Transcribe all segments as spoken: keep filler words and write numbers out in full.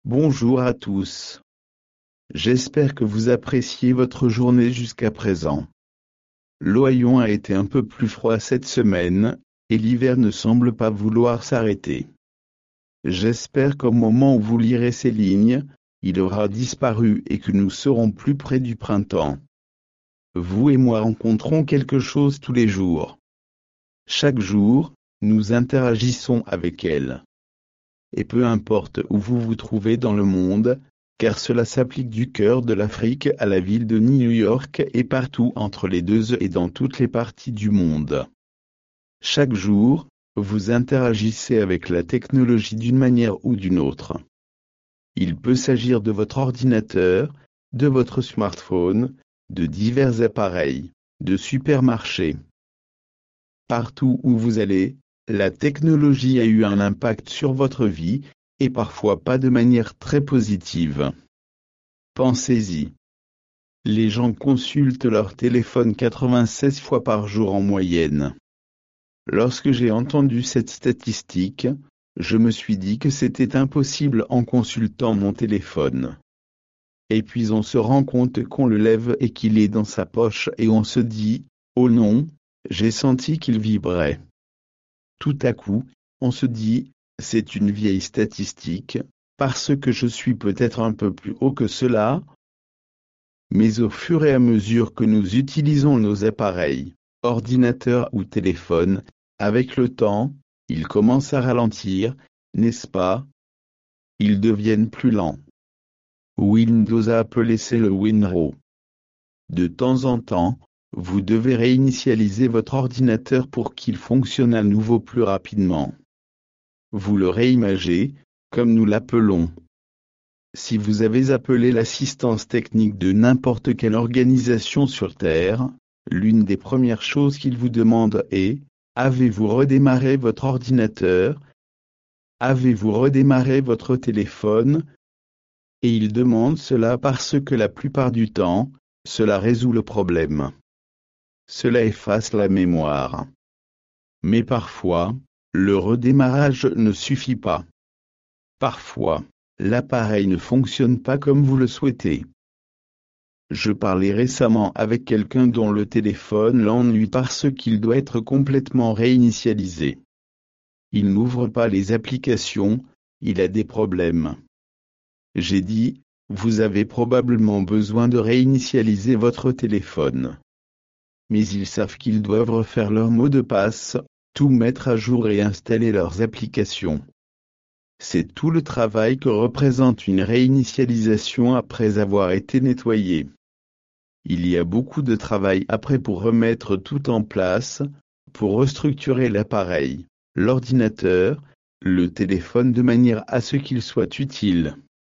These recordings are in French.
Bonjour à tous. J'espère que vous appréciez votre journée jusqu'à présent. L'Ohio a été un peu plus froid cette semaine, et l'hiver ne semble pas vouloir s'arrêter. J'espère qu'au moment où vous lirez ces lignes, il aura disparu et que nous serons plus près du printemps. Vous et moi rencontrons quelque chose tous les jours. Chaque jour, nous interagissons avec elle. Et peu importe où vous vous trouvez dans le monde, car cela s'applique du cœur de l'Afrique à la ville de New York et partout entre les deux et dans toutes les parties du monde. Chaque jour, vous interagissez avec la technologie d'une manière ou d'une autre. Il peut s'agir de votre ordinateur, de votre smartphone, de divers appareils, de supermarchés. Partout où vous allez, la technologie a eu un impact sur votre vie, et parfois pas de manière très positive. Pensez-y. Les gens consultent leur téléphone quatre-vingt-seize fois par jour en moyenne. Lorsque j'ai entendu cette statistique, je me suis dit que c'était impossible en consultant mon téléphone. Et puis on se rend compte qu'on le lève et qu'il est dans sa poche et on se dit, oh non, j'ai senti qu'il vibrait. Tout à coup, on se dit, c'est une vieille statistique, parce que je suis peut-être un peu plus haut que cela. Mais au fur et à mesure que nous utilisons nos appareils, ordinateurs ou téléphones, avec le temps, ils commencent à ralentir, n'est-ce pas? Ils deviennent plus lents. Windows a appelé ça le WinRAW. De temps en temps, vous devez réinitialiser votre ordinateur pour qu'il fonctionne à nouveau plus rapidement. Vous le réimagez, comme nous l'appelons. Si vous avez appelé l'assistance technique de n'importe quelle organisation sur Terre, l'une des premières choses qu'ils vous demandent est « Avez-vous redémarré votre ordinateur? Avez-vous redémarré votre téléphone ?» Et ils demandent cela parce que la plupart du temps, cela résout le problème. Cela efface la mémoire. Mais parfois, le redémarrage ne suffit pas. Parfois, l'appareil ne fonctionne pas comme vous le souhaitez. Je parlais récemment avec quelqu'un dont le téléphone l'ennuie parce qu'il doit être complètement réinitialisé. Il n'ouvre pas les applications, il a des problèmes. J'ai dit, vous avez probablement besoin de réinitialiser votre téléphone. Mais ils savent qu'ils doivent refaire leur mot de passe, tout mettre à jour et installer leurs applications. C'est tout le travail que représente une réinitialisation après avoir été nettoyé. Il y a beaucoup de travail après pour remettre tout en place, pour restructurer l'appareil, l'ordinateur, le téléphone de manière à ce qu'il soit utile.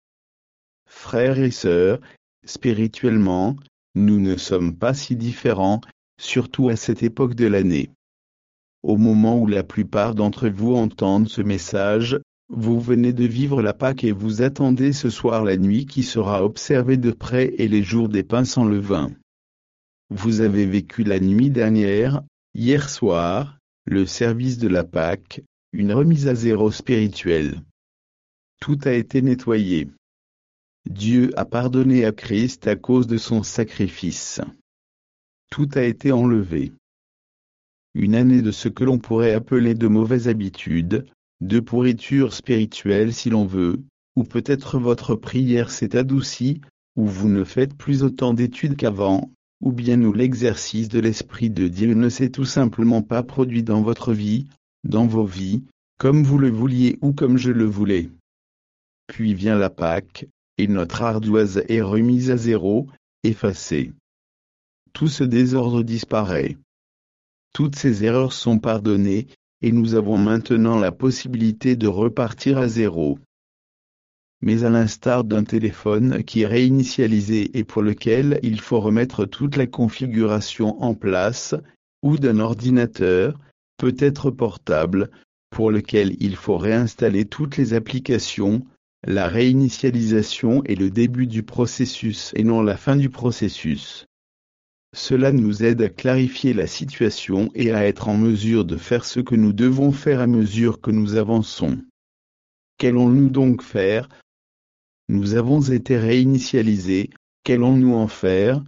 Frères et sœurs, spirituellement, nous ne sommes pas si différents, surtout à cette époque de l'année. Au moment où la plupart d'entre vous entendent ce message, vous venez de vivre la Pâque et vous attendez ce soir la nuit qui sera observée de près et les jours des pains sans levain. Vous avez vécu la nuit dernière, hier soir, le service de la Pâque, une remise à zéro spirituelle. Tout a été nettoyé. Dieu a pardonné à Christ à cause de son sacrifice. Tout a été enlevé. Une année de ce que l'on pourrait appeler de mauvaises habitudes, de pourriture spirituelle si l'on veut, ou peut-être votre prière s'est adoucie, ou vous ne faites plus autant d'études qu'avant, ou bien où l'exercice de l'Esprit de Dieu ne s'est tout simplement pas produit dans votre vie, dans vos vies, comme vous le vouliez ou comme je le voulais. Puis vient la Pâque, et notre ardoise est remise à zéro, effacée. Tout ce désordre disparaît. Toutes ces erreurs sont pardonnées, et nous avons maintenant la possibilité de repartir à zéro. Mais à l'instar d'un téléphone qui est réinitialisé et pour lequel il faut remettre toute la configuration en place, ou d'un ordinateur, peut-être portable, pour lequel il faut réinstaller toutes les applications, la réinitialisation est le début du processus et non la fin du processus. Cela nous aide à clarifier la situation et à être en mesure de faire ce que nous devons faire à mesure que nous avançons. Qu'allons-nous donc faire? Nous avons été réinitialisés, qu'allons-nous en faire?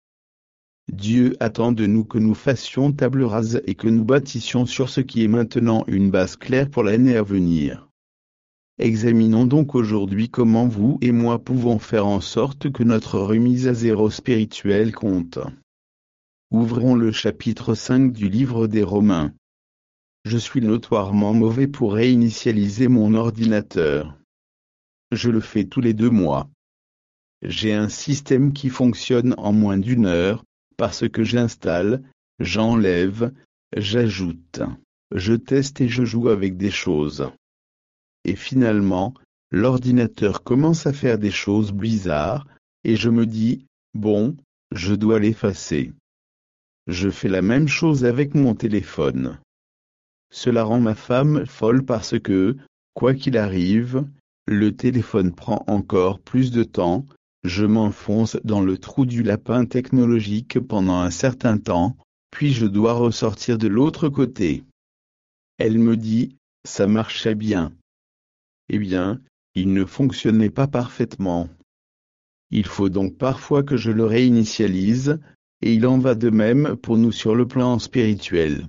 Dieu attend de nous que nous fassions table rase et que nous bâtissions sur ce qui est maintenant une base claire pour l'année à venir. Examinons donc aujourd'hui comment vous et moi pouvons faire en sorte que notre remise à zéro spirituelle compte. Ouvrons le chapitre cinq du livre des Romains. Je suis notoirement mauvais pour réinitialiser mon ordinateur. Je le fais tous les deux mois. J'ai un système qui fonctionne en moins d'une heure, parce que j'installe, j'enlève, j'ajoute, je teste et je joue avec des choses. Et finalement, l'ordinateur commence à faire des choses bizarres, et je me dis, bon, je dois l'effacer. Je fais la même chose avec mon téléphone. Cela rend ma femme folle parce que, quoi qu'il arrive, le téléphone prend encore plus de temps, je m'enfonce dans le trou du lapin technologique pendant un certain temps, puis je dois ressortir de l'autre côté. Elle me dit, ça marchait bien. Eh bien, il ne fonctionnait pas parfaitement. Il faut donc parfois que je le réinitialise, et il en va de même pour nous sur le plan spirituel.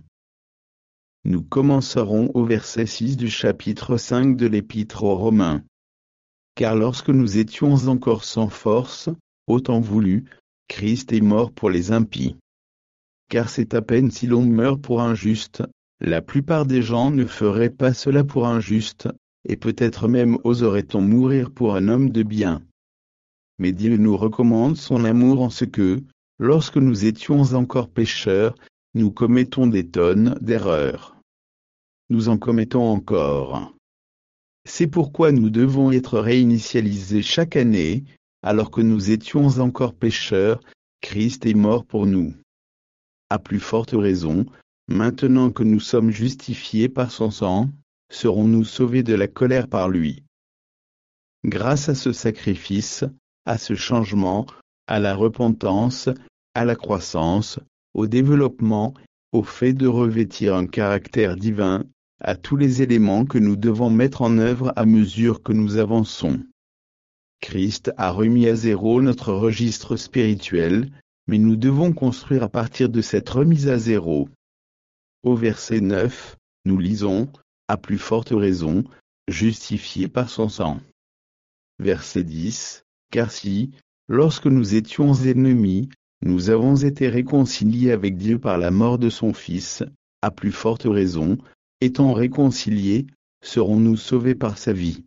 Nous commencerons au verset six du chapitre cinq de l'Épître aux Romains. Car lorsque nous étions encore sans force, au temps voulu, Christ est mort pour les impies. Car c'est à peine si l'on meurt pour un juste, la plupart des gens ne feraient pas cela pour un juste, et peut-être même oserait-on mourir pour un homme de bien. Mais Dieu nous recommande son amour en ce que, lorsque nous étions encore pécheurs, nous commettons des tonnes d'erreurs. Nous en commettons encore. C'est pourquoi nous devons être réinitialisés chaque année, alors que nous étions encore pécheurs, Christ est mort pour nous. À plus forte raison, maintenant que nous sommes justifiés par son sang, serons-nous sauvés de la colère par lui. Grâce à ce sacrifice, à ce changement, à la repentance, à la croissance, au développement, au fait de revêtir un caractère divin, à tous les éléments que nous devons mettre en œuvre à mesure que nous avançons. Christ a remis à zéro notre registre spirituel, mais nous devons construire à partir de cette remise à zéro. Au verset neuf, nous lisons, à plus forte raison, justifiés par son sang. Verset dix, car si, lorsque nous étions ennemis, nous avons été réconciliés avec Dieu par la mort de son Fils, à plus forte raison, étant réconciliés, serons-nous sauvés par sa vie.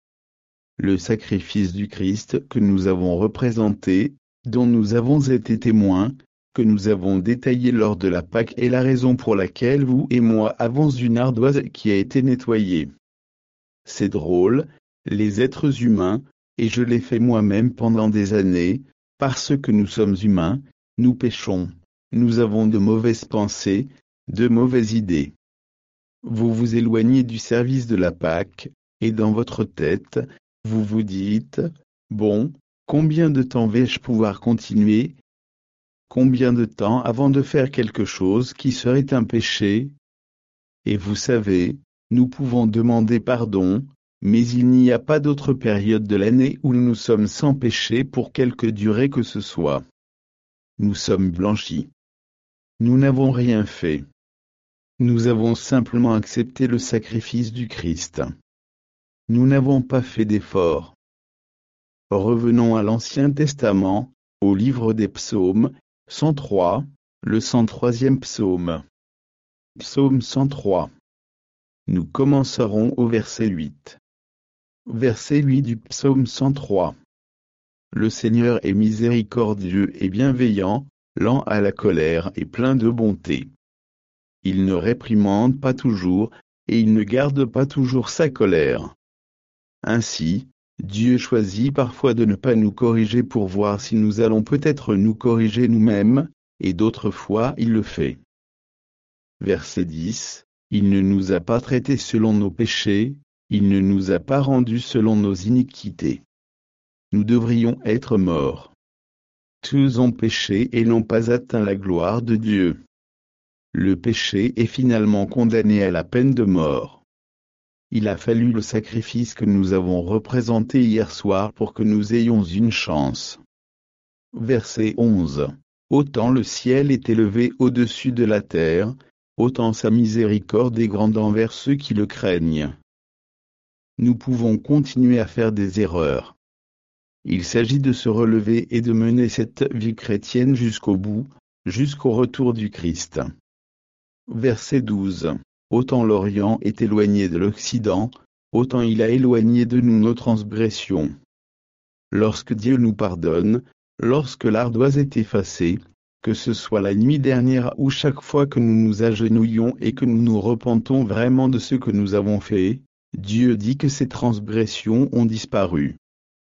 Le sacrifice du Christ que nous avons représenté, dont nous avons été témoins, que nous avons détaillé lors de la Pâque est la raison pour laquelle vous et moi avons une ardoise qui a été nettoyée. C'est drôle, les êtres humains, et je l'ai fait moi-même pendant des années, parce que nous sommes humains, nous péchons, nous avons de mauvaises pensées, de mauvaises idées. Vous vous éloignez du service de la Pâque, et dans votre tête, vous vous dites, bon, combien de temps vais-je pouvoir continuer? Combien de temps avant de faire quelque chose qui serait un péché? Et vous savez, nous pouvons demander pardon, mais il n'y a pas d'autre période de l'année où nous sommes sans péché pour quelque durée que ce soit. Nous sommes blanchis. Nous n'avons rien fait. Nous avons simplement accepté le sacrifice du Christ. Nous n'avons pas fait d'effort. Revenons à l'Ancien Testament, au livre des Psaumes, cent trois, le cent troisième psaume. Psaume cent trois. Nous commencerons au verset huit. Verset huit du psaume cent trois. Le Seigneur est miséricordieux et bienveillant, lent à la colère et plein de bonté. Il ne réprimande pas toujours, et il ne garde pas toujours sa colère. Ainsi, Dieu choisit parfois de ne pas nous corriger pour voir si nous allons peut-être nous corriger nous-mêmes, et d'autres fois il le fait. Verset dix. Il ne nous a pas traités selon nos péchés, il ne nous a pas rendus selon nos iniquités. Nous devrions être morts. Tous ont péché et n'ont pas atteint la gloire de Dieu. Le péché est finalement condamné à la peine de mort. il a fallu le sacrifice que nous avons représenté hier soir pour que nous ayons une chance. Verset onze. Autant le ciel est élevé au-dessus de la terre, autant sa miséricorde est grande envers ceux qui le craignent. Nous pouvons continuer à faire des erreurs. Il s'agit de se relever et de mener cette vie chrétienne jusqu'au bout, jusqu'au retour du Christ. Verset douze. Autant l'Orient est éloigné de l'Occident, autant il a éloigné de nous nos transgressions. Lorsque Dieu nous pardonne, lorsque l'ardoise est effacée, que ce soit la nuit dernière ou chaque fois que nous nous agenouillons et que nous nous repentons vraiment de ce que nous avons fait, Dieu dit que ces transgressions ont disparu.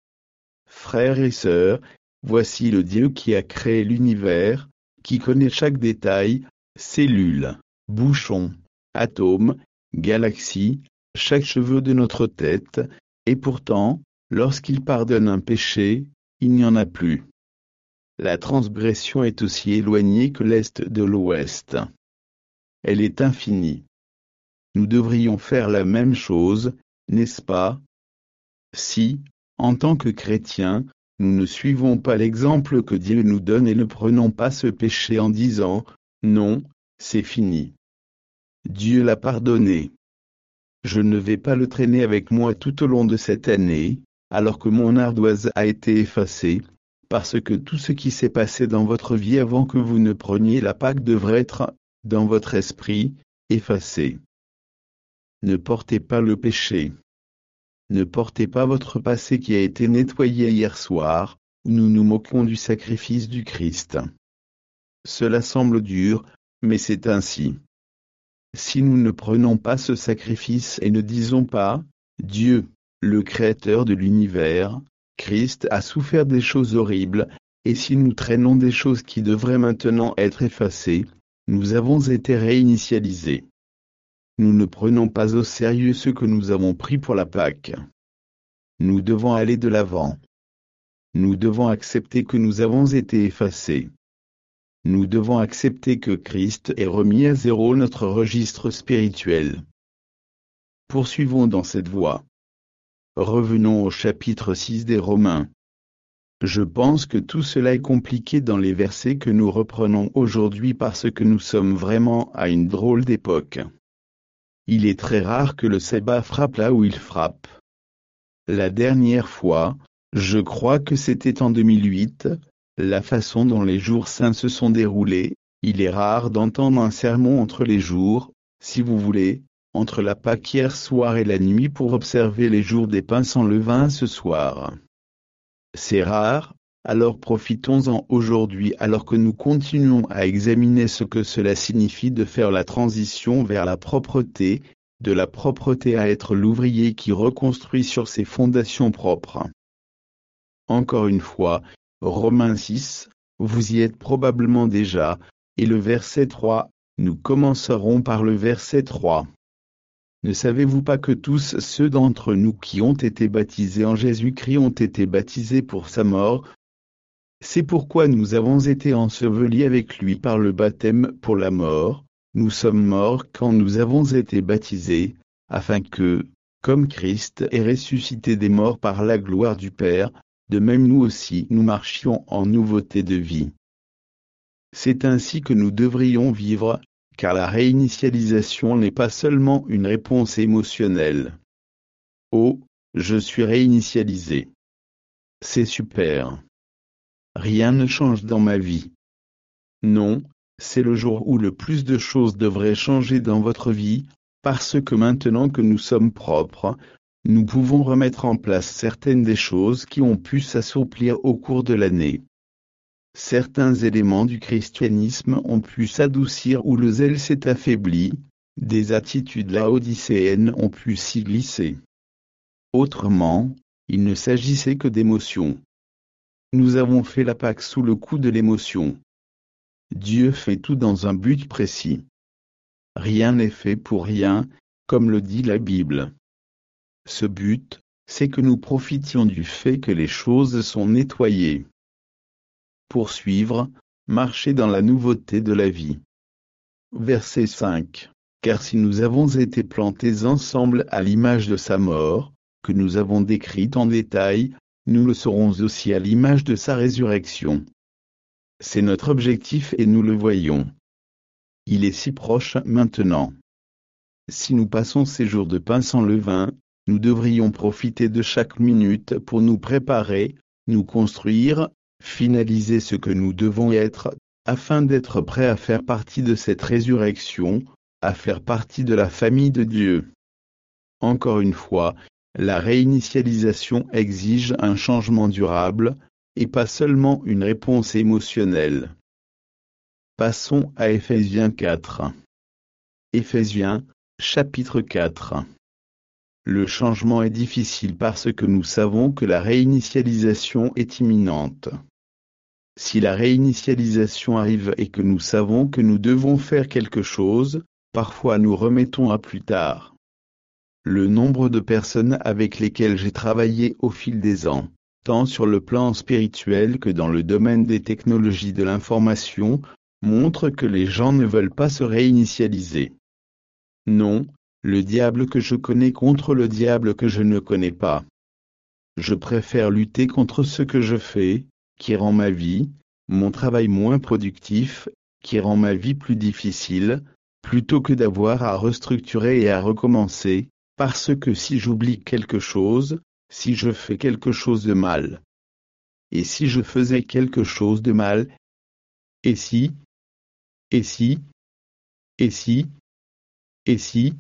Frères et sœurs, voici le Dieu qui a créé l'univers, qui connaît chaque détail, cellule, bouchon, atome, galaxie, chaque cheveu de notre tête, et pourtant, lorsqu'il pardonne un péché, il n'y en a plus. La transgression est aussi éloignée que l'est de l'ouest. Elle est infinie. Nous devrions faire la même chose, n'est-ce pas? Si, en tant que chrétiens, nous ne suivons pas l'exemple que Dieu nous donne et ne prenons pas ce péché en disant « Non, c'est fini. Dieu l'a pardonné. Je ne vais pas le traîner avec moi tout au long de cette année, alors que mon ardoise a été effacée, parce que tout ce qui s'est passé dans votre vie avant que vous ne preniez la Pâque devrait être, dans votre esprit, effacé. Ne portez pas le péché. Ne portez pas votre passé qui a été nettoyé hier soir, où nous nous moquons du sacrifice du Christ. Cela semble dur, mais c'est ainsi. Si nous ne prenons pas ce sacrifice et ne disons pas « Dieu, le Créateur de l'univers, Christ a souffert des choses horribles, et si nous traînons des choses qui devraient maintenant être effacées, nous avons été réinitialisés. » Nous ne prenons pas au sérieux ce que nous avons pris pour la Pâque. Nous devons aller de l'avant. Nous devons accepter que nous avons été effacés. Nous devons accepter que Christ ait remis à zéro notre registre spirituel. Poursuivons dans cette voie. Revenons au chapitre six des Romains. Je pense que tout cela est compliqué dans les versets que nous reprenons aujourd'hui parce que nous sommes vraiment à une drôle d'époque. Il est très rare que le sabbat frappe là où il frappe. La dernière fois, je crois que c'était en deux mille huit, la façon dont les jours saints se sont déroulés, il est rare d'entendre un sermon entre les jours, si vous voulez, entre la Pâque hier soir et la nuit pour observer les jours des pains sans levain ce soir. C'est rare, alors profitons-en aujourd'hui alors que nous continuons à examiner ce que cela signifie de faire la transition vers la propreté, de la propreté à être l'ouvrier qui reconstruit sur ses fondations propres. Encore une fois, Romains six, vous y êtes probablement déjà, et le verset trois, nous commencerons par le verset trois. Ne savez-vous pas que tous ceux d'entre nous qui ont été baptisés en Jésus-Christ ont été baptisés pour sa mort? C'est pourquoi nous avons été ensevelis avec lui par le baptême pour la mort, nous sommes morts quand nous avons été baptisés, afin que, comme Christ est ressuscité des morts par la gloire du Père, de même nous aussi nous marchions en nouveauté de vie. C'est ainsi que nous devrions vivre, car la réinitialisation n'est pas seulement une réponse émotionnelle. Oh, je suis réinitialisé. C'est super. Rien ne change dans ma vie. Non, c'est le jour où le plus de choses devraient changer dans votre vie, parce que maintenant que nous sommes propres, nous pouvons remettre en place certaines des choses qui ont pu s'assouplir au cours de l'année. Certains éléments du christianisme ont pu s'adoucir ou le zèle s'est affaibli, des attitudes laodicéennes ont pu s'y glisser. Autrement, il ne s'agissait que d'émotions. Nous avons fait la Pâque sous le coup de l'émotion. Dieu fait tout dans un but précis. Rien n'est fait pour rien, comme le dit la Bible. Ce but, c'est que nous profitions du fait que les choses sont nettoyées. Poursuivre, marcher dans la nouveauté de la vie. Verset cinq. car si nous avons été plantés ensemble à l'image de sa mort, que nous avons décrite en détail, nous le serons aussi à l'image de sa résurrection. C'est notre objectif et nous le voyons. Il est si proche maintenant. Si nous passons ces jours de pain sans levain, nous devrions profiter de chaque minute pour nous préparer, nous construire, finaliser ce que nous devons être, afin d'être prêts à faire partie de cette résurrection, à faire partie de la famille de Dieu. Encore une fois, la réinitialisation exige un changement durable, et pas seulement une réponse émotionnelle. Passons à Éphésiens quatre. Éphésiens, chapitre quatre. Le changement est difficile parce que nous savons que la réinitialisation est imminente. Si la réinitialisation arrive et que nous savons que nous devons faire quelque chose, parfois nous remettons à plus tard. Le nombre de personnes avec lesquelles j'ai travaillé au fil des ans, tant sur le plan spirituel que dans le domaine des technologies de l'information, montre que les gens ne veulent pas se réinitialiser. Non, le diable que je connais contre le diable que je ne connais pas. Je préfère lutter contre ce que je fais, qui rend ma vie, mon travail moins productif, qui rend ma vie plus difficile, plutôt que d'avoir à restructurer et à recommencer, parce que si j'oublie quelque chose, si je fais quelque chose de mal. Et si je faisais quelque chose de mal? Et si? Et si? Et si? Et si?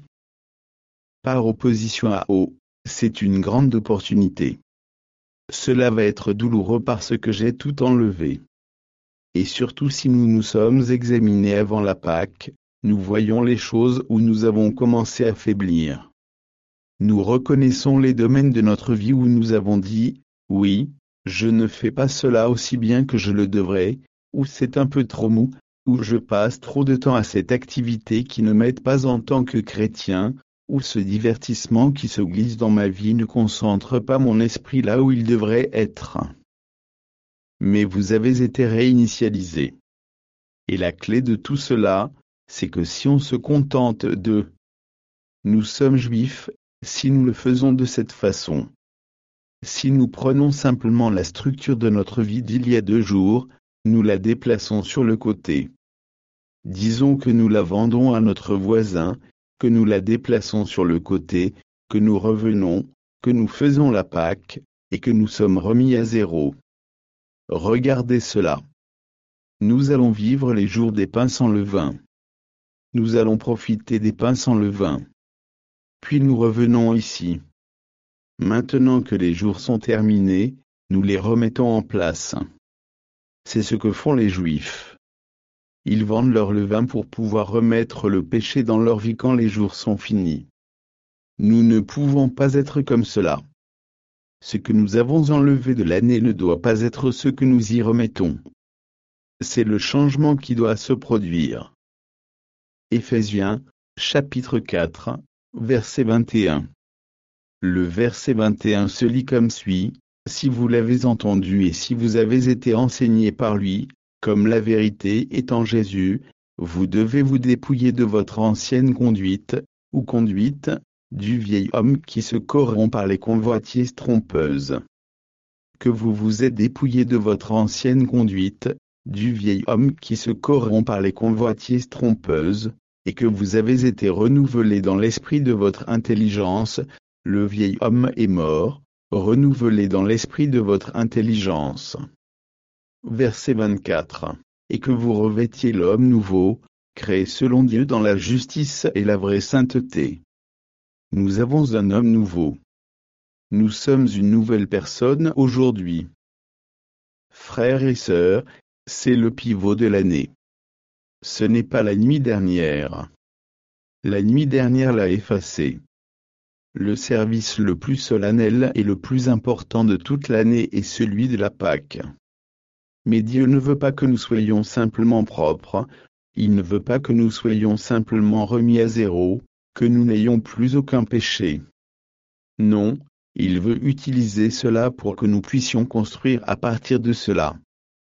Par opposition à O, c'est une grande opportunité. Cela va être douloureux parce que j'ai tout enlevé. Et surtout si nous nous sommes examinés avant la Pâque, nous voyons les choses où nous avons commencé à faiblir. Nous reconnaissons les domaines de notre vie où nous avons dit, oui, je ne fais pas cela aussi bien que je le devrais, ou c'est un peu trop mou, ou je passe trop de temps à cette activité qui ne m'aide pas en tant que chrétien, ou ce divertissement qui se glisse dans ma vie ne concentre pas mon esprit là où il devrait être. Mais vous avez été réinitialisé. Et la clé de tout cela, c'est que si on se contente de « nous sommes juifs », si nous le faisons de cette façon, si nous prenons simplement la structure de notre vie d'il y a deux jours, nous la déplaçons sur le côté. Disons que nous la vendons à notre voisin, que nous la déplaçons sur le côté, que nous revenons, que nous faisons la Pâque, et que nous sommes remis à zéro. Regardez cela. Nous allons vivre les jours des pains sans levain. Nous allons profiter des pains sans levain. Puis nous revenons ici. Maintenant que les jours sont terminés, nous les remettons en place. C'est ce que font les Juifs. Ils vendent leur levain pour pouvoir remettre le péché dans leur vie quand les jours sont finis. Nous ne pouvons pas être comme cela. Ce que nous avons enlevé de l'année ne doit pas être ce que nous y remettons. C'est le changement qui doit se produire. Éphésiens, chapitre quatre, verset vingt et un. Le verset vingt et un se lit comme suit, « Si vous l'avez entendu et si vous avez été enseigné par lui, comme la vérité est en Jésus, vous devez vous dépouiller de votre ancienne conduite, ou conduite, du vieil homme qui se corrompt par les convoitises trompeuses. Que vous vous êtes dépouillé de votre ancienne conduite, du vieil homme qui se corrompt par les convoitises trompeuses, et que vous avez été renouvelé dans l'esprit de votre intelligence, le vieil homme est mort, renouvelé dans l'esprit de votre intelligence. » Verset vingt-quatre. Et que vous revêtiez l'homme nouveau, créé selon Dieu dans la justice et la vraie sainteté. Nous avons un homme nouveau. Nous sommes une nouvelle personne aujourd'hui. Frères et sœurs, c'est le pivot de l'année. Ce n'est pas la nuit dernière. La nuit dernière l'a effacé. Le service le plus solennel et le plus important de toute l'année est celui de la Pâque. Mais Dieu ne veut pas que nous soyons simplement propres, il ne veut pas que nous soyons simplement remis à zéro, que nous n'ayons plus aucun péché. Non, il veut utiliser cela pour que nous puissions construire à partir de cela.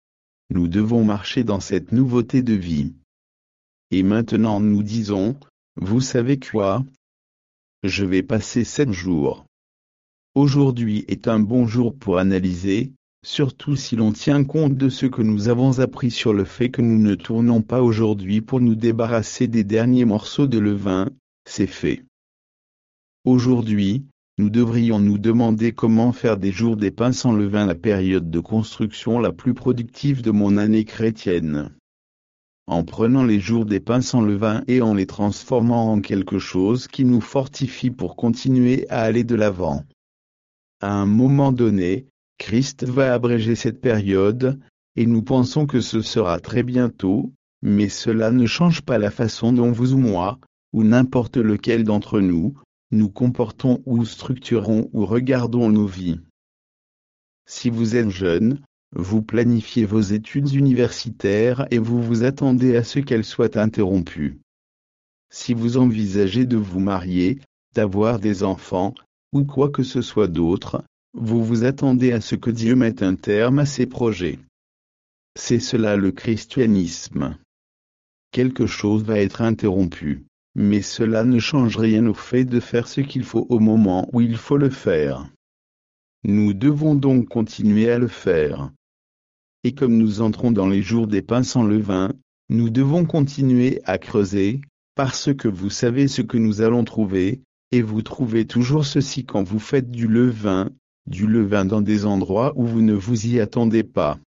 Nous devons marcher dans cette nouveauté de vie. Et maintenant nous disons, Vous savez quoi? Je vais passer sept jours. Aujourd'hui est un bon jour pour analyser, surtout si l'on tient compte de ce que nous avons appris sur le fait que nous ne tournons pas aujourd'hui pour nous débarrasser des derniers morceaux de levain, c'est fait. Aujourd'hui, nous devrions nous demander comment faire des jours des pains sans levain la période de construction la plus productive de mon année chrétienne. En prenant les jours des pains sans levain et en les transformant en quelque chose qui nous fortifie pour continuer à aller de l'avant. À un moment donné, Christ va abréger cette période, et nous pensons que ce sera très bientôt, mais cela ne change pas la façon dont vous ou moi, ou n'importe lequel d'entre nous, nous comportons ou structurons ou regardons nos vies. Si vous êtes jeune, vous planifiez vos études universitaires et vous vous attendez à ce qu'elles soient interrompues. Si vous envisagez de vous marier, d'avoir des enfants, ou quoi que ce soit d'autre, vous vous attendez à ce que Dieu mette un terme à ces projets. C'est cela le christianisme. Quelque chose va être interrompu, mais cela ne change rien au fait de faire ce qu'il faut au moment où il faut le faire. Nous devons donc continuer à le faire. Et comme nous entrons dans les jours des pains sans levain, nous devons continuer à creuser, parce que vous savez ce que nous allons trouver, et vous trouvez toujours ceci quand vous faites du levain, du levain dans des endroits où vous ne vous y attendez pas.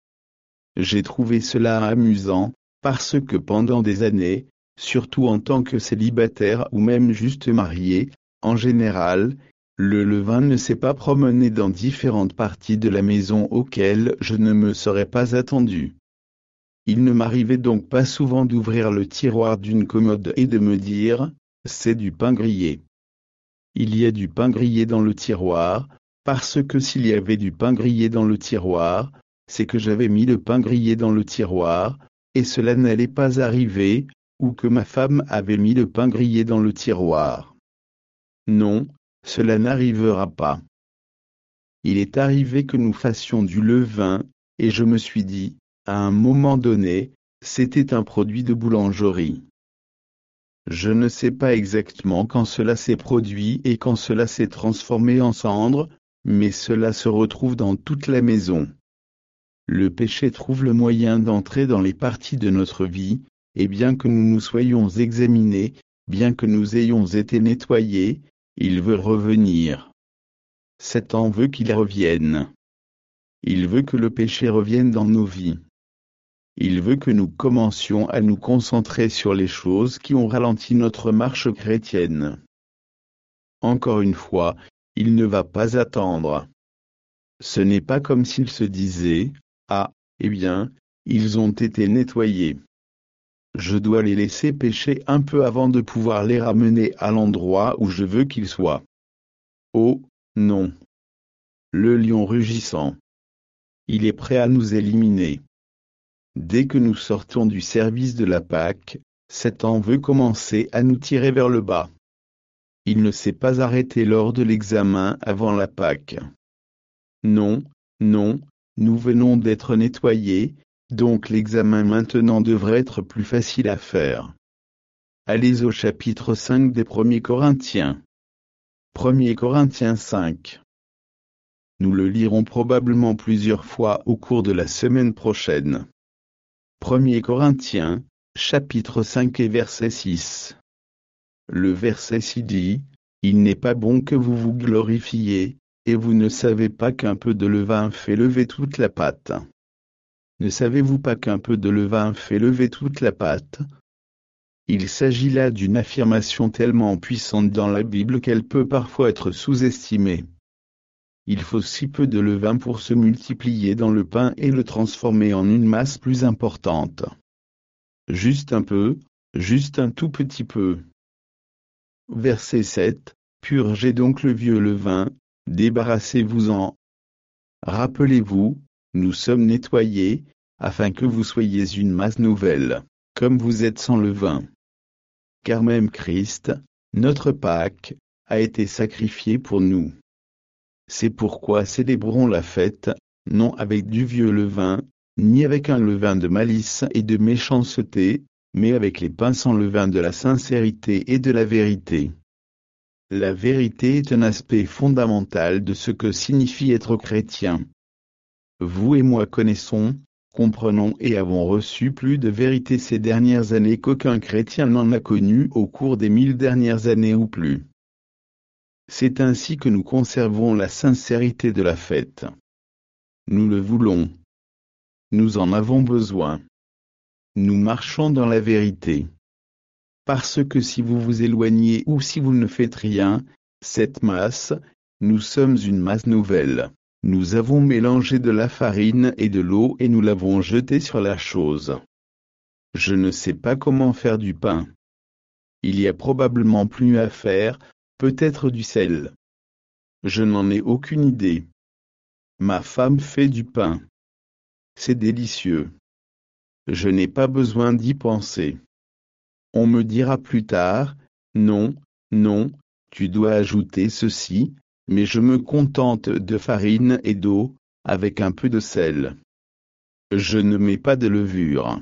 J'ai trouvé cela amusant, parce que pendant des années, surtout en tant que célibataire ou même juste marié, en général, le levain ne s'est pas promené dans différentes parties de la maison auxquelles je ne me serais pas attendu. Il ne m'arrivait donc pas souvent d'ouvrir le tiroir d'une commode et de me dire « c'est du pain grillé ». Il y a du pain grillé dans le tiroir, parce que s'il y avait du pain grillé dans le tiroir, c'est que j'avais mis le pain grillé dans le tiroir, et cela n'allait pas arriver, ou que ma femme avait mis le pain grillé dans le tiroir. Non, cela n'arrivera pas. Il est arrivé que nous fassions du levain, et je me suis dit, à un moment donné, c'était un produit de boulangerie. Je ne sais pas exactement quand cela s'est produit et quand cela s'est transformé en cendre, mais cela se retrouve dans toute la maison. Le péché trouve le moyen d'entrer dans les parties de notre vie, et bien que nous nous soyons examinés, bien que nous ayons été nettoyés, il veut revenir. Satan veut qu'il revienne. Il veut que le péché revienne dans nos vies. Il veut que nous commencions à nous concentrer sur les choses qui ont ralenti notre marche chrétienne. Encore une fois, il ne va pas attendre. Ce n'est pas comme s'il se disait, « Ah, eh bien, ils ont été nettoyés. Je dois les laisser pécher un peu avant de pouvoir les ramener à l'endroit où je veux qu'ils soient. » Oh, non. Le lion rugissant. Il est prêt à nous éliminer. Dès que nous sortons du service de la Pâque, Satan veut commencer à nous tirer vers le bas. Il ne s'est pas arrêté lors de l'examen avant la Pâque. Non, non, nous venons d'être nettoyés, donc l'examen maintenant devrait être plus facile à faire. Allez au chapitre cinq des premiers Corinthiens. premiers Corinthiens cinq. Nous le lirons probablement plusieurs fois au cours de la semaine prochaine. premiers Corinthiens, chapitre cinq et verset six. Le verset six dit, « Il n'est pas bon que vous vous glorifiez, et vous ne savez pas qu'un peu de levain fait lever toute la pâte. » Ne savez-vous pas qu'un peu de levain fait lever toute la pâte? Il s'agit là d'une affirmation tellement puissante dans la Bible qu'elle peut parfois être sous-estimée. Il faut si peu de levain pour se multiplier dans le pain et le transformer en une masse plus importante. Juste un peu, juste un tout petit peu. Verset sept. Purgez donc le vieux levain, débarrassez-vous-en. Rappelez-vous, nous sommes nettoyés, afin que vous soyez une masse nouvelle, comme vous êtes sans levain. Car même Christ, notre Pâque, a été sacrifié pour nous. C'est pourquoi célébrons la fête, non avec du vieux levain, ni avec un levain de malice et de méchanceté, mais avec les pains sans levain de la sincérité et de la vérité. La vérité est un aspect fondamental de ce que signifie être chrétien. Vous et moi connaissons, comprenons et avons reçu plus de vérité ces dernières années qu'aucun chrétien n'en a connu au cours des mille dernières années ou plus. C'est ainsi que nous conservons la sincérité de la fête. Nous le voulons. Nous en avons besoin. Nous marchons dans la vérité. Parce que si vous vous éloignez ou si vous ne faites rien, cette masse, nous sommes une masse nouvelle. Nous avons mélangé de la farine et de l'eau et nous l'avons jetée sur la chose. Je ne sais pas comment faire du pain. Il y a probablement plus à faire, peut-être du sel. Je n'en ai aucune idée. Ma femme fait du pain. C'est délicieux. Je n'ai pas besoin d'y penser. On me dira plus tard, non, non, tu dois ajouter ceci, mais je me contente de farine et d'eau, avec un peu de sel. Je ne mets pas de levure.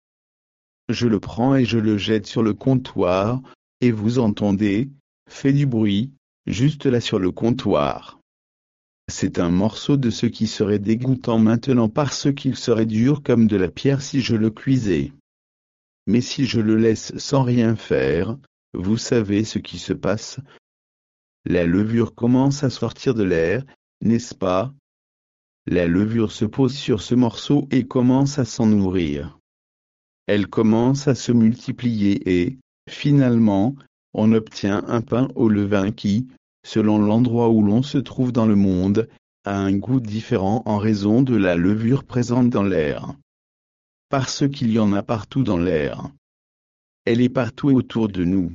Je le prends et je le jette sur le comptoir, et vous entendez, fait du bruit, juste là sur le comptoir. C'est un morceau de ce qui serait dégoûtant maintenant parce qu'il serait dur comme de la pierre si je le cuisais. Mais si je le laisse sans rien faire, vous savez ce qui se passe. La levure commence à sortir de l'air, n'est-ce pas? La levure se pose sur ce morceau et commence à s'en nourrir. Elle commence à se multiplier et, finalement, on obtient un pain au levain qui, selon l'endroit où l'on se trouve dans le monde, a un goût différent en raison de la levure présente dans l'air. Parce qu'il y en a partout dans l'air. Elle est partout autour de nous.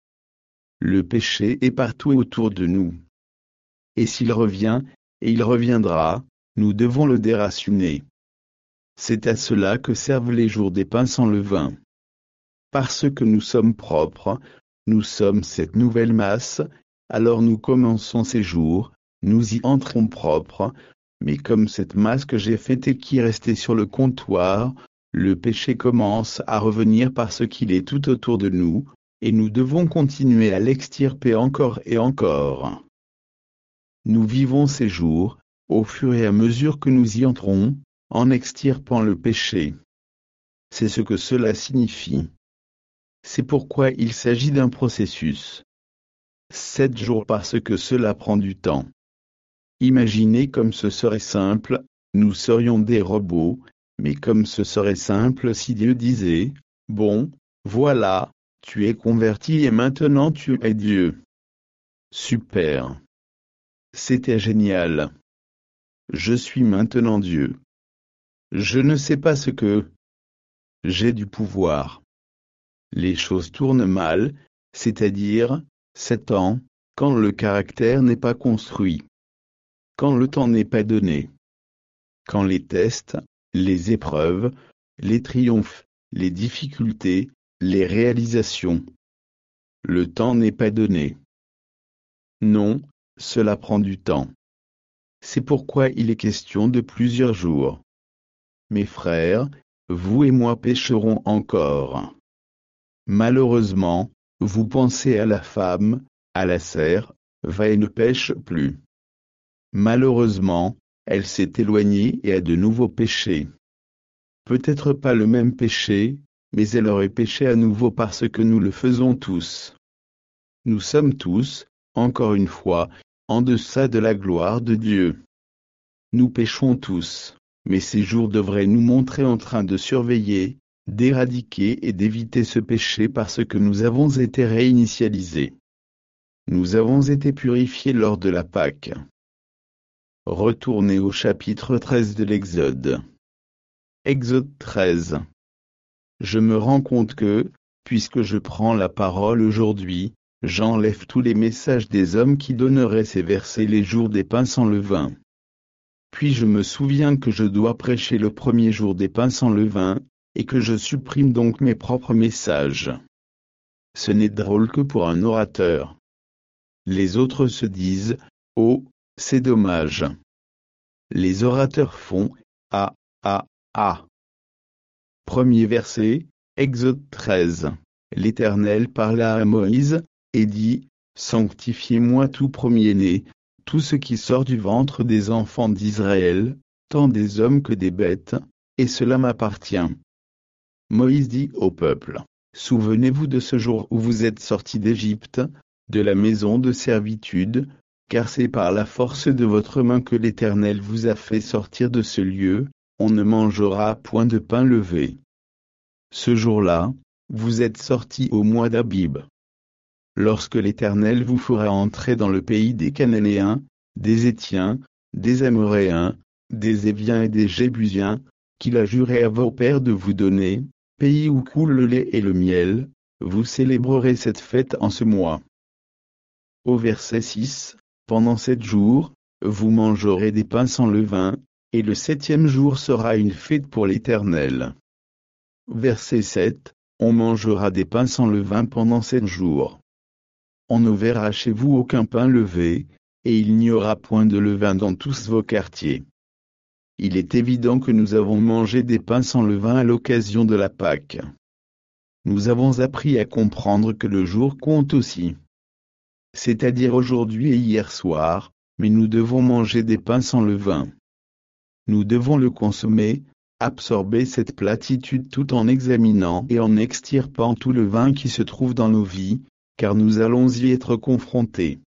Le péché est partout autour de nous. Et s'il revient, et il reviendra, nous devons le déraciner. C'est à cela que servent les jours des pains sans levain. Parce que nous sommes propres, nous sommes cette nouvelle masse, alors nous commençons ces jours, nous y entrons propres, mais comme cette masse que j'ai faite et qui est restée sur le comptoir, le péché commence à revenir parce qu'il est tout autour de nous, et nous devons continuer à l'extirper encore et encore. Nous vivons ces jours, au fur et à mesure que nous y entrons, en extirpant le péché. C'est ce que cela signifie. C'est pourquoi il s'agit d'un processus. Sept jours parce que cela prend du temps. Imaginez comme ce serait simple, nous serions des robots, mais comme ce serait simple si Dieu disait, bon, voilà, tu es converti et maintenant tu es Dieu. Super. C'était génial. Je suis maintenant Dieu. Je ne sais pas ce que. J'ai du pouvoir. Les choses tournent mal, c'est-à-dire, sept ans, quand le caractère n'est pas construit. Quand le temps n'est pas donné. Quand les tests, les épreuves, les triomphes, les difficultés, les réalisations. Le temps n'est pas donné. Non, cela prend du temps. C'est pourquoi il est question de plusieurs jours. Mes frères, vous et moi pécherons encore. Malheureusement, vous pensez à la femme, à la serre, va et ne pêche plus. Malheureusement, elle s'est éloignée et a de nouveau péché. Peut-être pas le même péché, mais elle aurait péché à nouveau parce que nous le faisons tous. Nous sommes tous, encore une fois, en deçà de la gloire de Dieu. Nous péchons tous, mais ces jours devraient nous montrer en train de surveiller, d'éradiquer et d'éviter ce péché parce que nous avons été réinitialisés. Nous avons été purifiés lors de la Pâque. Retournez au chapitre treize de l'Exode. Exode treize. Je me rends compte que, puisque je prends la parole aujourd'hui, j'enlève tous les messages des hommes qui donneraient ces versets les jours des pains sans levain. Puis je me souviens que je dois prêcher le premier jour des pains sans levain, et que je supprime donc mes propres messages. Ce n'est drôle que pour un orateur. Les autres se disent, oh, c'est dommage. Les orateurs font, ah, ah, ah. Premier verset, Exode treize. L'Éternel parla à Moïse, et dit, Sanctifiez-moi tout premier-né, tout ce qui sort du ventre des enfants d'Israël, tant des hommes que des bêtes, et cela m'appartient. Moïse dit au peuple, Souvenez-vous de ce jour où vous êtes sortis d'Égypte, de la maison de servitude, car c'est par la force de votre main que l'Éternel vous a fait sortir de ce lieu, on ne mangera point de pain levé. Ce jour-là, vous êtes sortis au mois d'Abib. Lorsque l'Éternel vous fera entrer dans le pays des Cananéens, des Hétiens, des Amoréens, des Éviens et des Jébusiens, qu'il a juré à vos pères de vous donner, pays où coule le lait et le miel, vous célébrerez cette fête en ce mois. Au verset six, pendant sept jours, vous mangerez des pains sans levain, et le septième jour sera une fête pour l'Éternel. Verset sept, on mangera des pains sans levain pendant sept jours. On ne verra chez vous aucun pain levé, et il n'y aura point de levain dans tous vos quartiers. Il est évident que nous avons mangé des pains sans levain à l'occasion de la Pâque. Nous avons appris à comprendre que le jour compte aussi. C'est-à-dire aujourd'hui et hier soir, mais nous devons manger des pains sans levain. Nous devons le consommer, absorber cette platitude tout en examinant et en extirpant tout le vin qui se trouve dans nos vies, car nous allons y être confrontés.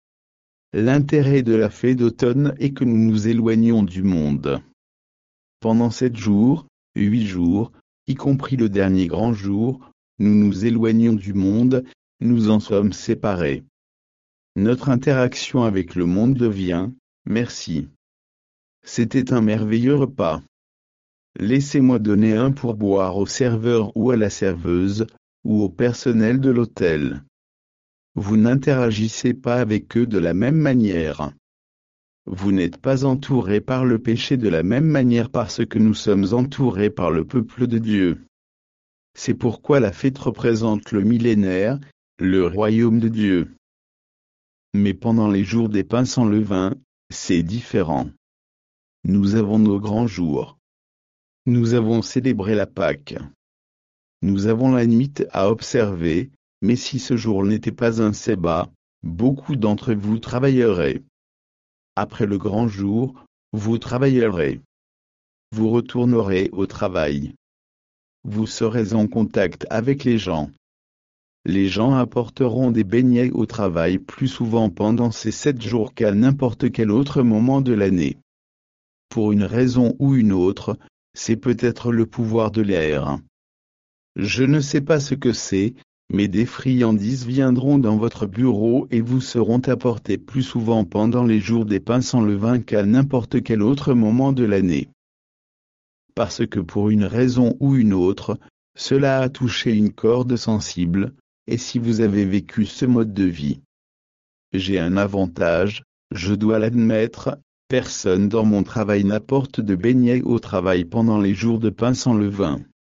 L'intérêt de la fête d'automne est que nous nous éloignions du monde. Pendant sept jours, huit jours, y compris le dernier grand jour, nous nous éloignons du monde, nous en sommes séparés. Notre interaction avec le monde devient, merci. C'était un merveilleux repas. Laissez-moi donner un pourboire au serveur ou à la serveuse, ou au personnel de l'hôtel. Vous n'interagissez pas avec eux de la même manière. Vous n'êtes pas entourés par le péché de la même manière parce que nous sommes entourés par le peuple de Dieu. C'est pourquoi la fête représente le millénaire, le royaume de Dieu. Mais pendant les jours des pains sans levain, c'est différent. Nous avons nos grands jours. Nous avons célébré la Pâque. Nous avons la nuit à observer, mais si ce jour n'était pas un sabbat, beaucoup d'entre vous travailleraient. Après le grand jour, vous travaillerez. Vous retournerez au travail. Vous serez en contact avec les gens. Les gens apporteront des beignets au travail plus souvent pendant ces sept jours qu'à n'importe quel autre moment de l'année. Pour une raison ou une autre, c'est peut-être le pouvoir de l'air. Je ne sais pas ce que c'est, mais des friandises viendront dans votre bureau et vous seront apportées plus souvent pendant les jours des pains sans levain qu'à n'importe quel autre moment de l'année. Parce que pour une raison ou une autre, cela a touché une corde sensible, et si vous avez vécu ce mode de vie. J'ai un avantage, je dois l'admettre, personne dans mon travail n'apporte de beignets au travail pendant les jours de pain sans levain.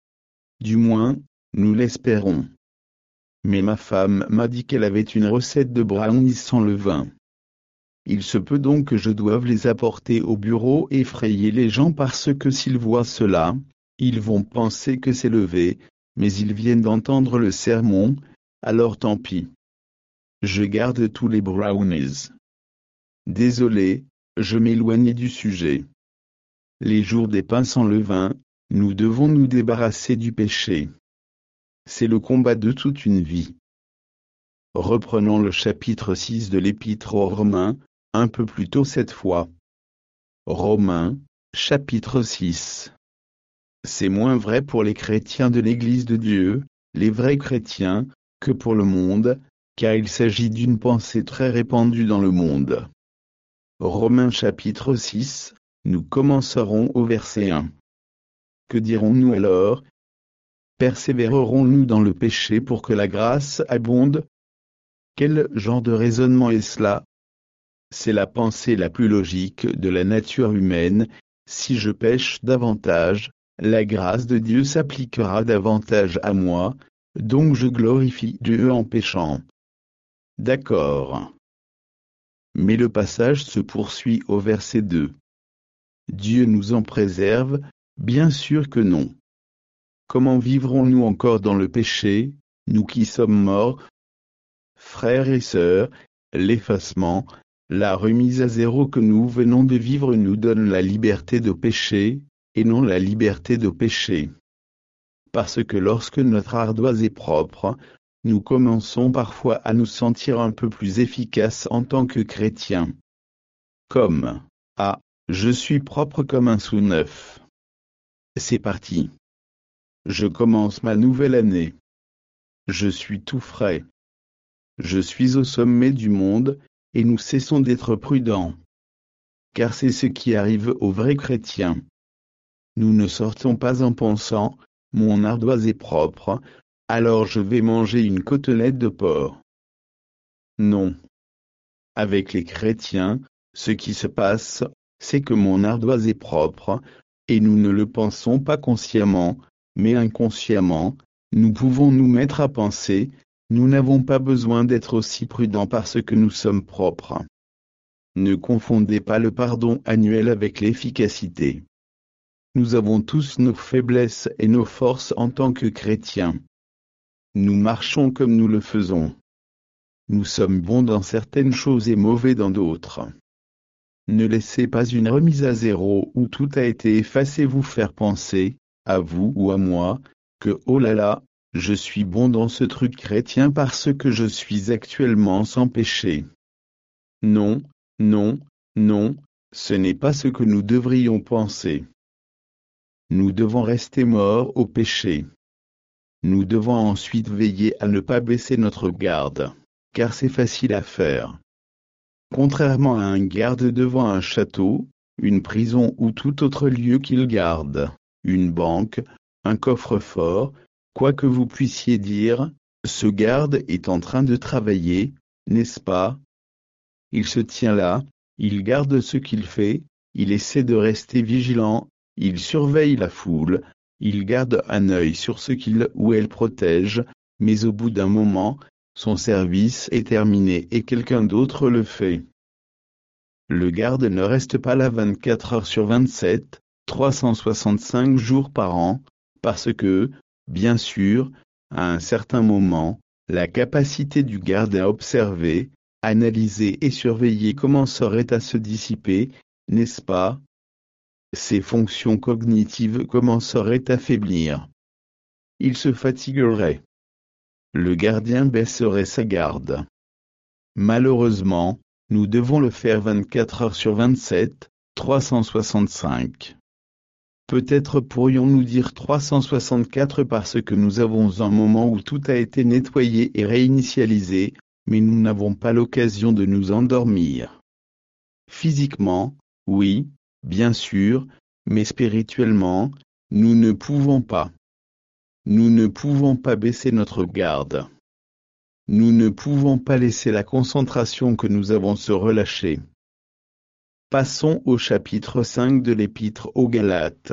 Du moins, nous l'espérons. Mais ma femme m'a dit qu'elle avait une recette de brownies sans levain. Il se peut donc que je doive les apporter au bureau et effrayer les gens parce que s'ils voient cela, ils vont penser que c'est levé, mais ils viennent d'entendre le sermon, alors tant pis. Je garde tous les brownies. Désolé, je m'éloignais du sujet. Les jours des pains sans levain, nous devons nous débarrasser du péché. C'est le combat de toute une vie. Reprenons le chapitre six de l'Épître aux Romains, un peu plus tôt cette fois. Romains, chapitre six. C'est moins vrai pour les chrétiens de l'Église de Dieu, les vrais chrétiens, que pour le monde, car il s'agit d'une pensée très répandue dans le monde. Romains chapitre six, nous commencerons au verset un. Que dirons-nous alors? Persévérerons-nous dans le péché pour que la grâce abonde? Quel genre de raisonnement est cela? C'est la pensée la plus logique de la nature humaine. Si je pêche davantage, la grâce de Dieu s'appliquera davantage à moi, donc je glorifie Dieu en péchant. D'accord. Mais le passage se poursuit au verset deux. Dieu nous en préserve? Bien sûr que non. comment vivrons-nous encore dans le péché, nous qui sommes morts? Frères et sœurs, l'effacement, la remise à zéro que nous venons de vivre nous donne la liberté de pécher, et non la liberté de pécher. Parce que lorsque notre ardoise est propre, nous commençons parfois à nous sentir un peu plus efficaces en tant que chrétiens. Comme « Ah, je suis propre comme un sou neuf. C'est parti. Je commence ma nouvelle année. Je suis tout frais. Je suis au sommet du monde, et nous cessons d'être prudents. Car c'est ce qui arrive aux vrais chrétiens. Nous ne sortons pas en pensant « Mon ardoise est propre, alors je vais manger une côtelette de porc. » Non. Avec les chrétiens, ce qui se passe, c'est que mon ardoise est propre, et nous ne le pensons pas consciemment, mais inconsciemment, nous pouvons nous mettre à penser, nous n'avons pas besoin d'être aussi prudents parce que nous sommes propres. Ne confondez pas le pardon annuel avec l'efficacité. Nous avons tous nos faiblesses et nos forces en tant que chrétiens. Nous marchons comme nous le faisons. Nous sommes bons dans certaines choses et mauvais dans d'autres. Ne laissez pas une remise à zéro où tout a été effacé vous faire penser, à vous ou à moi, que oh là là, je suis bon dans ce truc chrétien parce que je suis actuellement sans péché. Non, non, non, ce n'est pas ce que nous devrions penser. Nous devons rester morts au péché. Nous devons ensuite veiller à ne pas baisser notre garde, car c'est facile à faire. Contrairement à un garde devant un château, une prison ou tout autre lieu qu'il garde, une banque, un coffre-fort, quoi que vous puissiez dire, ce garde est en train de travailler, n'est-ce pas? Il se tient là, il garde ce qu'il fait, il essaie de rester vigilant, il surveille la foule, il garde un œil sur ce qu'il ou elle protège, mais au bout d'un moment, son service est terminé et quelqu'un d'autre le fait. Le garde ne reste pas là vingt-quatre heures sur vingt-sept, trois cent soixante-cinq jours par an, parce que, bien sûr, à un certain moment, la capacité du garde à observer, analyser et surveiller commencerait à se dissiper, n'est-ce pas? Ses fonctions cognitives commenceraient à faiblir. Il se fatiguerait. Le gardien baisserait sa garde. Malheureusement, nous devons le faire vingt-quatre heures sur vingt-sept, trois cent soixante-cinq. Peut-être pourrions-nous dire trois cent soixante-quatre parce que nous avons un moment où tout a été nettoyé et réinitialisé, mais nous n'avons pas l'occasion de nous endormir. Physiquement, oui, bien sûr, mais spirituellement, nous ne pouvons pas. Nous ne pouvons pas baisser notre garde. Nous ne pouvons pas laisser la concentration que nous avons se relâcher. Passons au chapitre cinq de l'Épître aux Galates.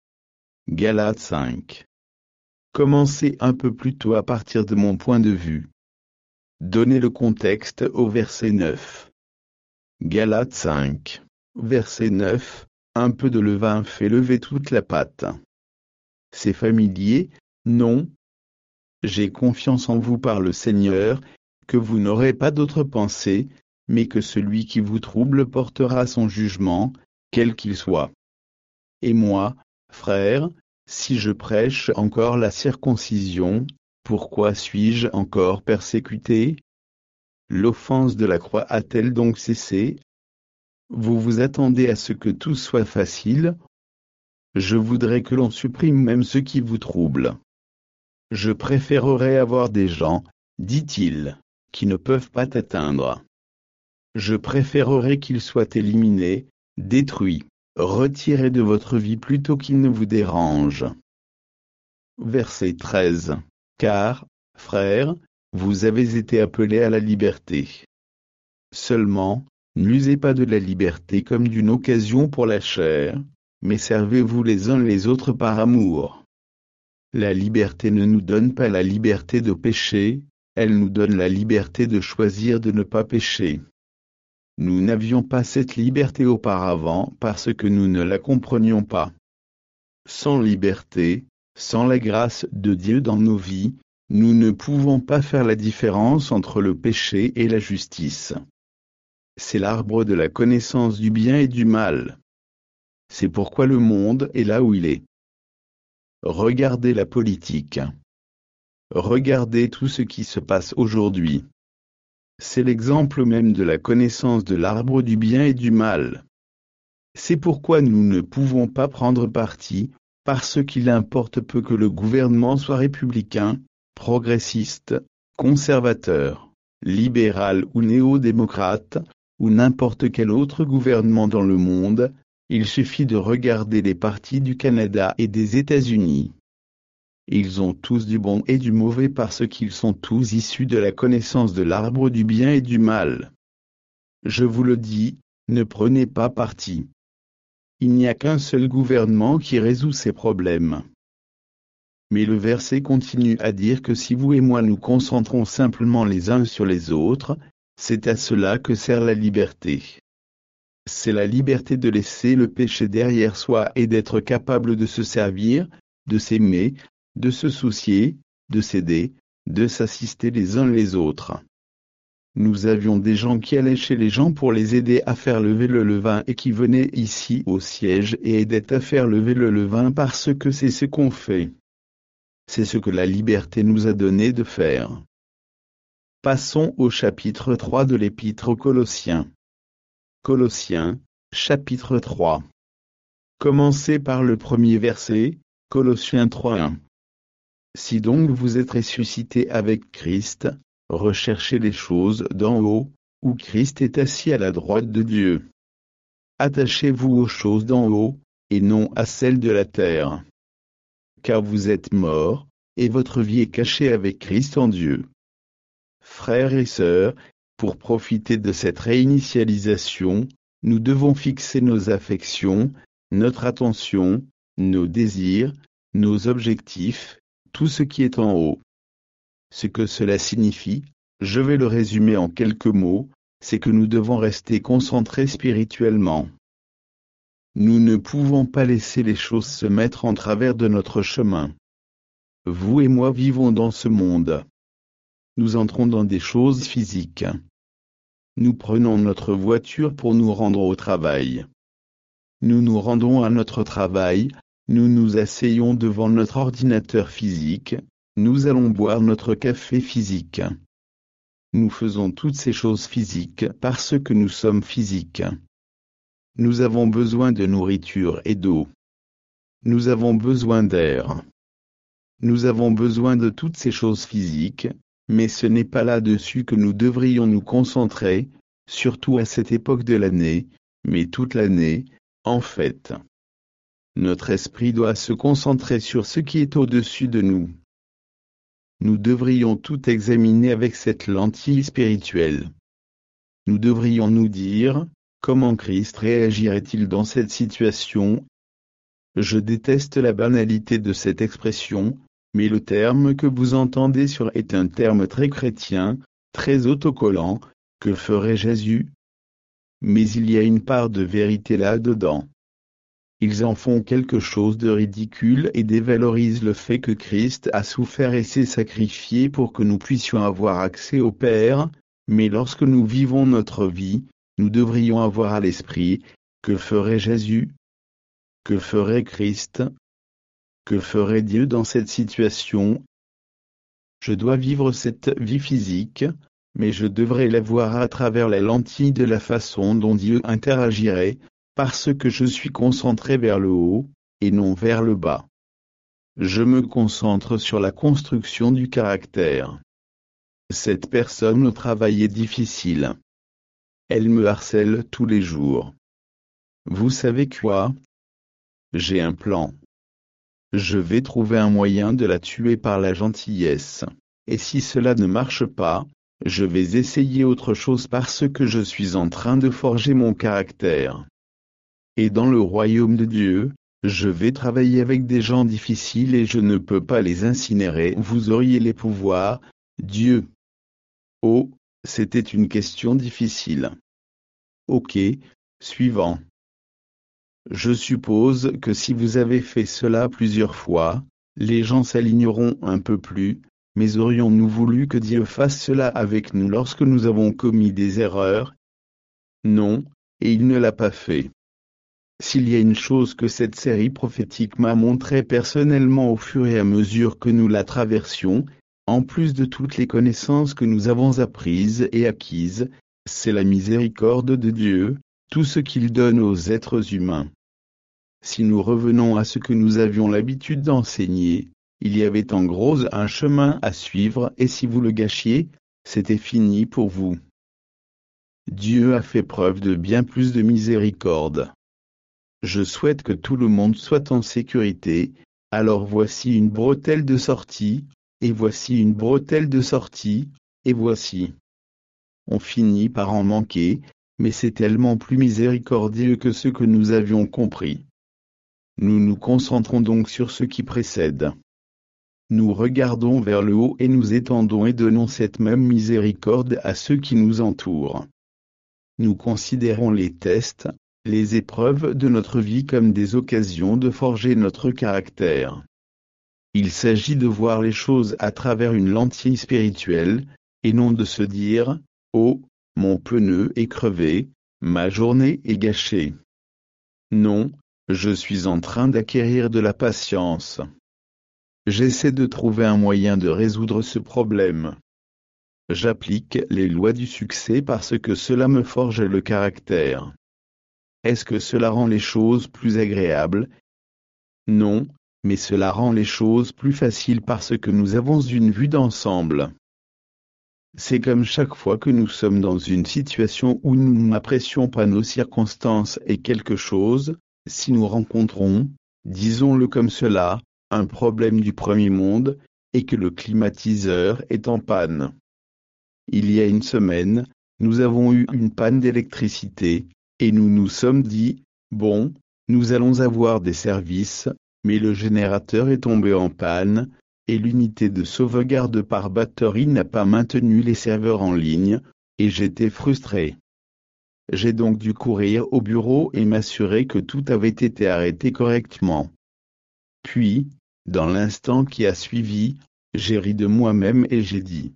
Galates cinq. Commencez un peu plus tôt à partir de mon point de vue. Donnez le contexte au verset neuf. Galates cinq. Verset neuf. Un peu de levain fait lever toute la pâte. C'est familier, non? J'ai confiance en vous par le Seigneur, que vous n'aurez pas d'autre pensée, mais que celui qui vous trouble portera son jugement, quel qu'il soit. Et moi, frère, si je prêche encore la circoncision, pourquoi suis-je encore persécuté? L'offense de la croix a-t-elle donc cessé? Vous vous attendez à ce que tout soit facile? Je voudrais que l'on supprime même ce qui vous trouble. Je préférerais avoir des gens, dit-il, qui ne peuvent pas t'atteindre. Je préférerais qu'ils soient éliminés, détruits, retirés de votre vie plutôt qu'ils ne vous dérangent. Verset treize. Car, frères, vous avez été appelés à la liberté. Seulement, n'usez pas de la liberté comme d'une occasion pour la chair, mais servez-vous les uns les autres par amour. La liberté ne nous donne pas la liberté de pécher, elle nous donne la liberté de choisir de ne pas pécher. Nous n'avions pas cette liberté auparavant parce que nous ne la comprenions pas. Sans liberté, Sans la grâce de Dieu dans nos vies, nous ne pouvons pas faire la différence entre le péché et la justice. C'est l'arbre de la connaissance du bien et du mal. C'est pourquoi le monde est là où il est. Regardez la politique. Regardez tout ce qui se passe aujourd'hui. C'est l'exemple même de la connaissance de l'arbre du bien et du mal. C'est pourquoi nous ne pouvons pas prendre parti, parce qu'il importe peu que le gouvernement soit républicain, progressiste, conservateur, libéral ou néo-démocrate, ou n'importe quel autre gouvernement dans le monde, il suffit de regarder les partis du Canada et des États-Unis. Ils ont tous du bon et du mauvais parce qu'ils sont tous issus de la connaissance de l'arbre du bien et du mal. Je vous le dis, ne prenez pas parti. Il n'y a qu'un seul gouvernement qui résout ces problèmes. Mais le verset continue à dire que si vous et moi nous concentrons simplement les uns sur les autres, c'est à cela que sert la liberté. C'est la liberté de laisser le péché derrière soi et d'être capable de se servir, de s'aimer, de se soucier, de s'aider, de s'assister les uns les autres. Nous avions des gens qui allaient chez les gens pour les aider à faire lever le levain et qui venaient ici au siège et aidaient à faire lever le levain parce que c'est ce qu'on fait. C'est ce que la liberté nous a donné de faire. Passons au chapitre trois de l'Épître aux Colossiens. Colossiens, chapitre trois. Commencez par le premier verset, Colossiens trois un. Si donc vous êtes ressuscités avec Christ, recherchez les choses d'en haut, où Christ est assis à la droite de Dieu. Attachez-vous aux choses d'en haut, et non à celles de la terre. Car vous êtes morts, et votre vie est cachée avec Christ en Dieu. Frères et sœurs, pour profiter de cette réinitialisation, nous devons fixer nos affections, notre attention, nos désirs, nos objectifs, tout ce qui est en haut. Ce que cela signifie, je vais le résumer en quelques mots, c'est que nous devons rester concentrés spirituellement. Nous ne pouvons pas laisser les choses se mettre en travers de notre chemin. Vous et moi vivons dans ce monde. Nous entrons dans des choses physiques. Nous prenons notre voiture pour nous rendre au travail. Nous nous rendons à notre travail, nous nous asseyons devant notre ordinateur physique, nous allons boire notre café physique. Nous faisons toutes ces choses physiques parce que nous sommes physiques. Nous avons besoin de nourriture et d'eau. Nous avons besoin d'air. Nous avons besoin de toutes ces choses physiques, mais ce n'est pas là-dessus que nous devrions nous concentrer, surtout à cette époque de l'année, mais toute l'année, en fait. Notre esprit doit se concentrer sur ce qui est au-dessus de nous. Nous devrions tout examiner avec cette lentille spirituelle. Nous devrions nous dire, comment Christ réagirait-il dans cette situation? Je déteste la banalité de cette expression, mais le terme que vous entendez sur est un terme très chrétien, très autocollant. Que ferait Jésus? Mais il y a une part de vérité là-dedans. Ils en font quelque chose de ridicule et dévalorisent le fait que Christ a souffert et s'est sacrifié pour que nous puissions avoir accès au Père, mais lorsque nous vivons notre vie, nous devrions avoir à l'esprit, que ferait Jésus? Que ferait Christ? Que ferait Dieu dans cette situation? Je dois vivre cette vie physique, mais je devrais la voir à travers la lentille de la façon dont Dieu interagirait, parce que je suis concentré vers le haut, et non vers le bas. Je me concentre sur la construction du caractère. Cette personne au travail est difficile. Elle me harcèle tous les jours. Vous savez quoi? J'ai un plan. Je vais trouver un moyen de la tuer par la gentillesse, et si cela ne marche pas, je vais essayer autre chose parce que je suis en train de forger mon caractère. Et dans le royaume de Dieu, je vais travailler avec des gens difficiles et je ne peux pas les incinérer. Vous auriez les pouvoirs, Dieu. Oh, c'était une question difficile. Ok, suivant. Je suppose que si vous avez fait cela plusieurs fois, Les gens s'aligneront un peu plus, mais aurions-nous voulu que Dieu fasse cela avec nous lorsque nous avons commis des erreurs? Non, et il ne l'a pas fait. S'il y a une chose que cette série prophétique m'a montré personnellement au fur et à mesure que nous la traversions, en plus de toutes les connaissances que nous avons apprises et acquises, c'est la miséricorde de Dieu, tout ce qu'il donne aux êtres humains. Si nous revenons à ce que nous avions l'habitude d'enseigner, il y avait en gros un chemin à suivre et si vous le gâchiez, c'était fini pour vous. Dieu a fait preuve de bien plus de miséricorde. Je souhaite que tout le monde soit en sécurité, alors voici une bretelle de sortie, et voici une bretelle de sortie, et voici. On finit par en manquer, mais c'est tellement plus miséricordieux que ce que nous avions compris. Nous nous concentrons donc sur ce qui précède. Nous regardons vers le haut et nous étendons et donnons cette même miséricorde à ceux qui nous entourent. Nous considérons les tests, les épreuves de notre vie comme des occasions de forger notre caractère. Il s'agit de voir les choses à travers une lentille spirituelle, et non de se dire « Oh, mon pneu est crevé, ma journée est gâchée. » Non, je suis en train d'acquérir de la patience. J'essaie de trouver un moyen de résoudre ce problème. J'applique les lois du succès parce que cela me forge le caractère. Est-ce que cela rend les choses plus agréables? Non, mais cela rend les choses plus faciles parce que nous avons une vue d'ensemble. C'est comme chaque fois que nous sommes dans une situation où nous n'apprécions pas nos circonstances et quelque chose, si nous rencontrons, disons-le comme cela, un problème du premier monde, et que le climatiseur est en panne. Il y a une semaine, nous avons eu une panne d'électricité, et nous nous sommes dit, bon, nous allons avoir des services, mais le générateur est tombé en panne, et l'unité de sauvegarde par batterie n'a pas maintenu les serveurs en ligne, et j'étais frustré. J'ai donc dû courir au bureau et m'assurer que tout avait été arrêté correctement. Puis, dans l'instant qui a suivi, j'ai ri de moi-même et j'ai dit.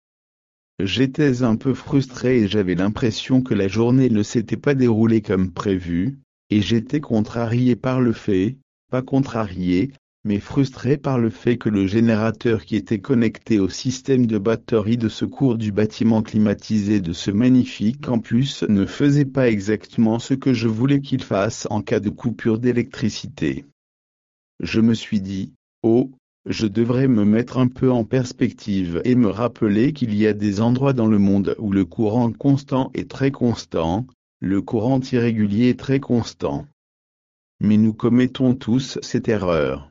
J'étais un peu frustré et j'avais l'impression que la journée ne s'était pas déroulée comme prévu, et j'étais contrarié par le fait, pas contrarié, mais frustré par le fait que le générateur qui était connecté au système de batterie de secours du bâtiment climatisé de ce magnifique campus ne faisait pas exactement ce que je voulais qu'il fasse en cas de coupure d'électricité. Je me suis dit, oh, je devrais me mettre un peu en perspective et me rappeler qu'il y a des endroits dans le monde où le courant constant est très constant, le courant irrégulier est très constant. Mais nous commettons tous cette erreur.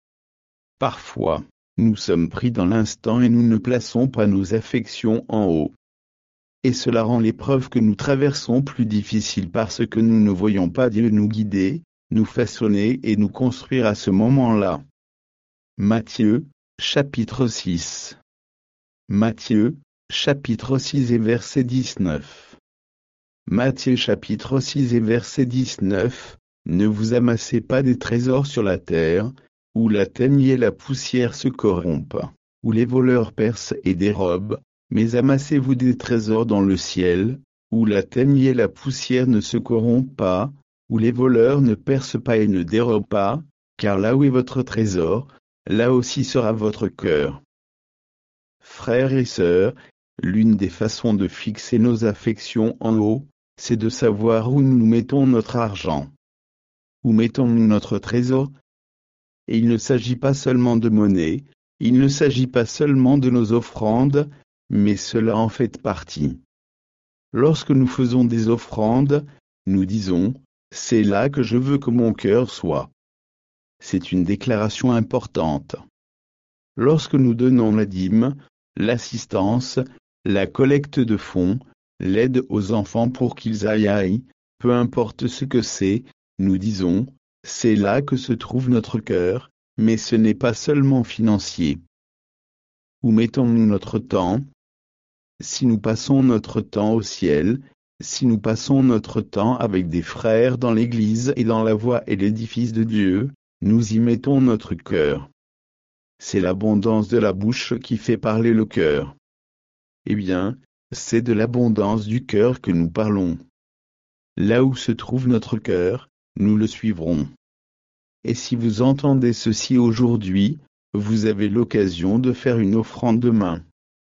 Parfois, nous sommes pris dans l'instant et nous ne plaçons pas nos affections en haut. Et cela rend l'épreuve que nous traversons plus difficile parce que nous ne voyons pas Dieu nous guider, nous façonner et nous construire à ce moment-là. Matthieu, chapitre six. Matthieu, chapitre six et verset dix-neuf. Matthieu chapitre six et verset dix-neuf. Ne vous amassez pas des trésors sur la terre, où la teigne et la poussière se corrompent, où les voleurs percent et dérobent, mais amassez-vous des trésors dans le ciel, où la teigne et la poussière ne se corrompent pas, où les voleurs ne percent pas et ne dérobent pas, car là où est votre trésor, là aussi sera votre cœur. Frères et sœurs, l'une des façons de fixer nos affections en haut, c'est de savoir où nous mettons notre argent. Où mettons-nous notre trésor? Et il ne s'agit pas seulement de monnaie, il ne s'agit pas seulement de nos offrandes, mais cela en fait partie. Lorsque nous faisons des offrandes, nous disons, c'est là que je veux que mon cœur soit. C'est une déclaration importante. Lorsque nous donnons la dîme, l'assistance, la collecte de fonds, l'aide aux enfants pour qu'ils aillent aillent, peu importe ce que c'est, nous disons, c'est là que se trouve notre cœur, mais ce n'est pas seulement financier. Où mettons-nous notre temps? Si nous passons notre temps au ciel, si nous passons notre temps avec des frères dans l'Église et dans la voie et l'édifice de Dieu, nous y mettons notre cœur. c'est l'abondance de la bouche qui fait parler le cœur. Eh bien, c'est de l'abondance du cœur que nous parlons. Là où se trouve notre cœur, nous le suivrons. Et si vous entendez ceci aujourd'hui, vous avez l'occasion de faire une offrande demain.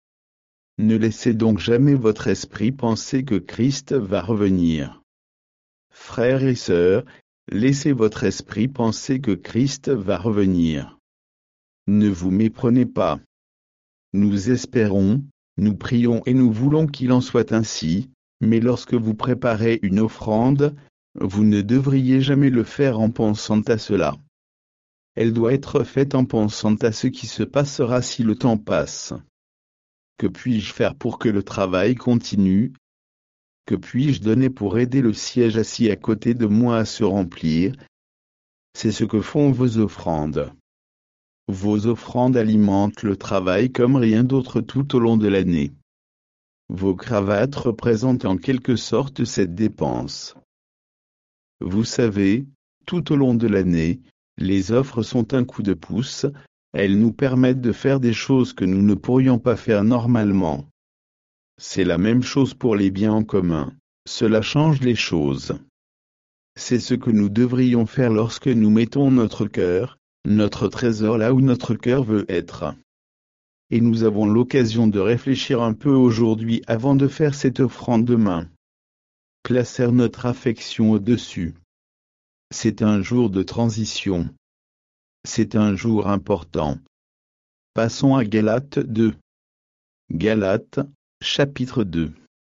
Ne laissez donc jamais votre esprit penser que Christ va revenir. Frères et sœurs, laissez votre esprit penser que Christ va revenir. Ne vous méprenez pas. Nous espérons, nous prions et nous voulons qu'il en soit ainsi, mais lorsque vous préparez une offrande, vous ne devriez jamais le faire en pensant à cela. Elle doit être faite en pensant à ce qui se passera si le temps passe. Que puis-je faire pour que le travail continue? Que puis-je donner pour aider le siège assis à côté de moi à se remplir? C'est ce que font vos offrandes. Vos offrandes alimentent le travail comme rien d'autre tout au long de l'année. Vos cravates représentent en quelque sorte cette dépense. Vous savez, tout au long de l'année, les offres sont un coup de pouce, elles nous permettent de faire des choses que nous ne pourrions pas faire normalement. C'est la même chose pour les biens en commun, cela change les choses. C'est ce que nous devrions faire lorsque nous mettons notre cœur, notre trésor là où notre cœur veut être. Et nous avons l'occasion de réfléchir un peu aujourd'hui avant de faire cette offrande demain. Placer notre affection au-dessus. C'est un jour de transition. C'est un jour important. Passons à Galates deux. Galates, chapitre deux.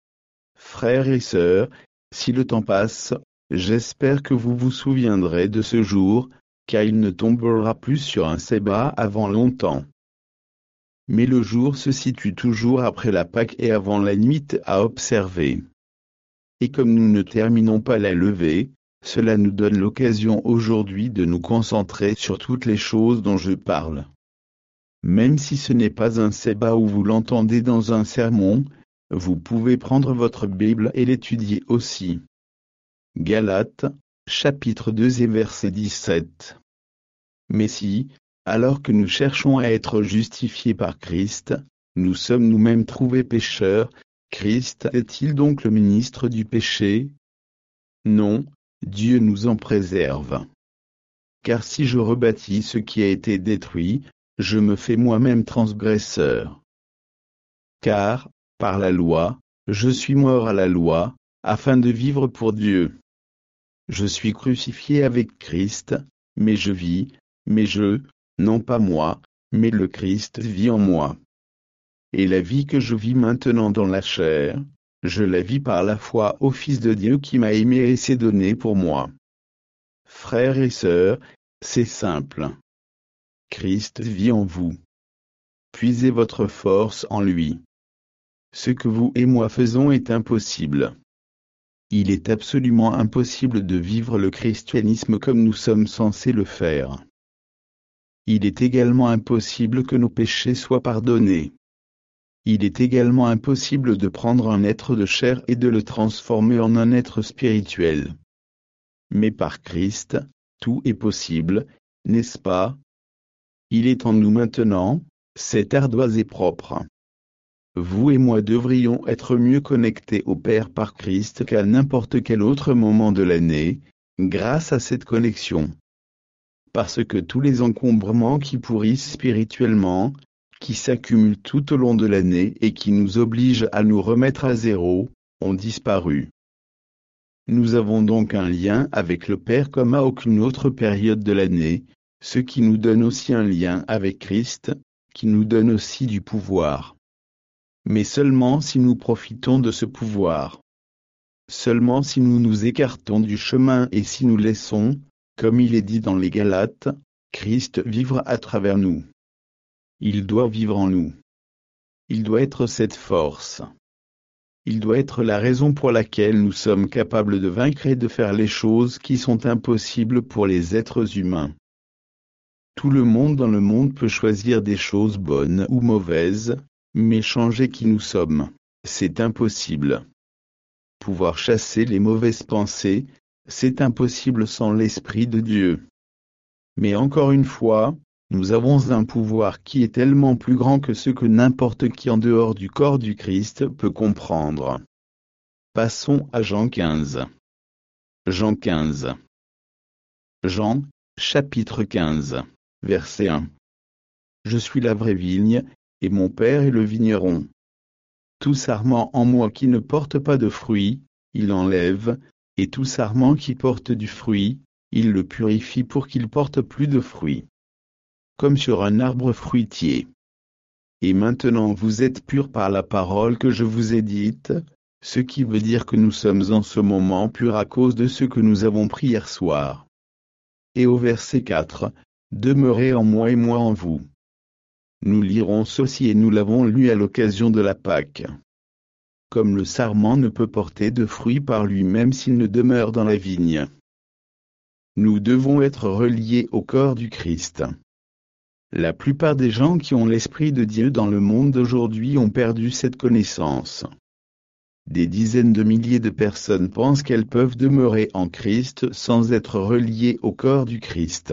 Frères et sœurs, si le temps passe, j'espère que vous vous souviendrez de ce jour, car il ne tombera plus sur un sabbat avant longtemps. Mais le jour se situe toujours après la Pâque et avant la nuit à observer. Et comme nous ne terminons pas la levée, cela nous donne l'occasion aujourd'hui de nous concentrer sur toutes les choses dont je parle. Même si ce n'est pas un sabbat où vous l'entendez dans un sermon, vous pouvez prendre votre Bible et l'étudier aussi. Galates, chapitre deux et verset dix-sept. Mais si, alors que nous cherchons à être justifiés par Christ, nous sommes nous-mêmes trouvés pécheurs, Christ est-il donc le ministre du péché? Non, Dieu nous en préserve. Car si je rebâtis ce qui a été détruit, je me fais moi-même transgresseur. Car, par la loi, je suis mort à la loi, afin de vivre pour Dieu. Je suis crucifié avec Christ, mais je vis, mais je, non pas moi, mais le Christ vit en moi. Et la vie que je vis maintenant dans la chair, je la vis par la foi au Fils de Dieu qui m'a aimé et s'est donné pour moi. Frères et sœurs, c'est simple. Christ vit en vous. Puisez votre force en lui. Ce que vous et moi faisons est impossible. Il est absolument impossible de vivre le christianisme comme nous sommes censés le faire. Il est également impossible que nos péchés soient pardonnés. Il est également impossible de prendre un être de chair et de le transformer en un être spirituel. Mais par Christ, tout est possible, n'est-ce pas? Il est en nous maintenant, c'est ardoise et propre. Vous et moi devrions être mieux connectés au Père par Christ qu'à n'importe quel autre moment de l'année, grâce à cette connexion. Parce que tous les encombrements qui pourrissent spirituellement, qui s'accumulent tout au long de l'année et qui nous obligent à nous remettre à zéro, ont disparu. Nous avons donc un lien avec le Père comme à aucune autre période de l'année, ce qui nous donne aussi un lien avec Christ, qui nous donne aussi du pouvoir. Mais seulement si nous profitons de ce pouvoir. Seulement si nous nous écartons du chemin et si nous laissons, comme il est dit dans les Galates, Christ vivre à travers nous. Il doit vivre en nous. Il doit être cette force. Il doit être la raison pour laquelle nous sommes capables de vaincre et de faire les choses qui sont impossibles pour les êtres humains. Tout le monde dans le monde peut choisir des choses bonnes ou mauvaises, mais changer qui nous sommes, c'est impossible. Pouvoir chasser les mauvaises pensées, c'est impossible sans l'Esprit de Dieu. Mais encore une fois, Nous avons un pouvoir qui est tellement plus grand que ce que n'importe qui en dehors du corps du Christ peut comprendre. Passons à Jean quinze. Jean quinze. Jean, chapitre quinze, verset un. Je suis la vraie vigne, et mon Père est le vigneron. Tout sarment en moi qui ne porte pas de fruit, il enlève, et tout sarment qui porte du fruit, il le purifie pour qu'il porte plus de fruits. Comme sur un arbre fruitier. Et maintenant vous êtes purs par la parole que je vous ai dite, ce qui veut dire que nous sommes en ce moment purs à cause de ce que nous avons pris hier soir. Et au verset quatre, demeurez en moi et moi en vous. Nous lirons ceci et nous l'avons lu à l'occasion de la Pâque. Comme le sarment ne peut porter de fruits par lui-même s'il ne demeure dans la vigne. Nous devons être reliés au corps du Christ. La plupart des gens qui ont l'Esprit de Dieu dans le monde d'aujourd'hui ont perdu cette connaissance. Des dizaines de milliers de personnes pensent qu'elles peuvent demeurer en Christ sans être reliées au corps du Christ.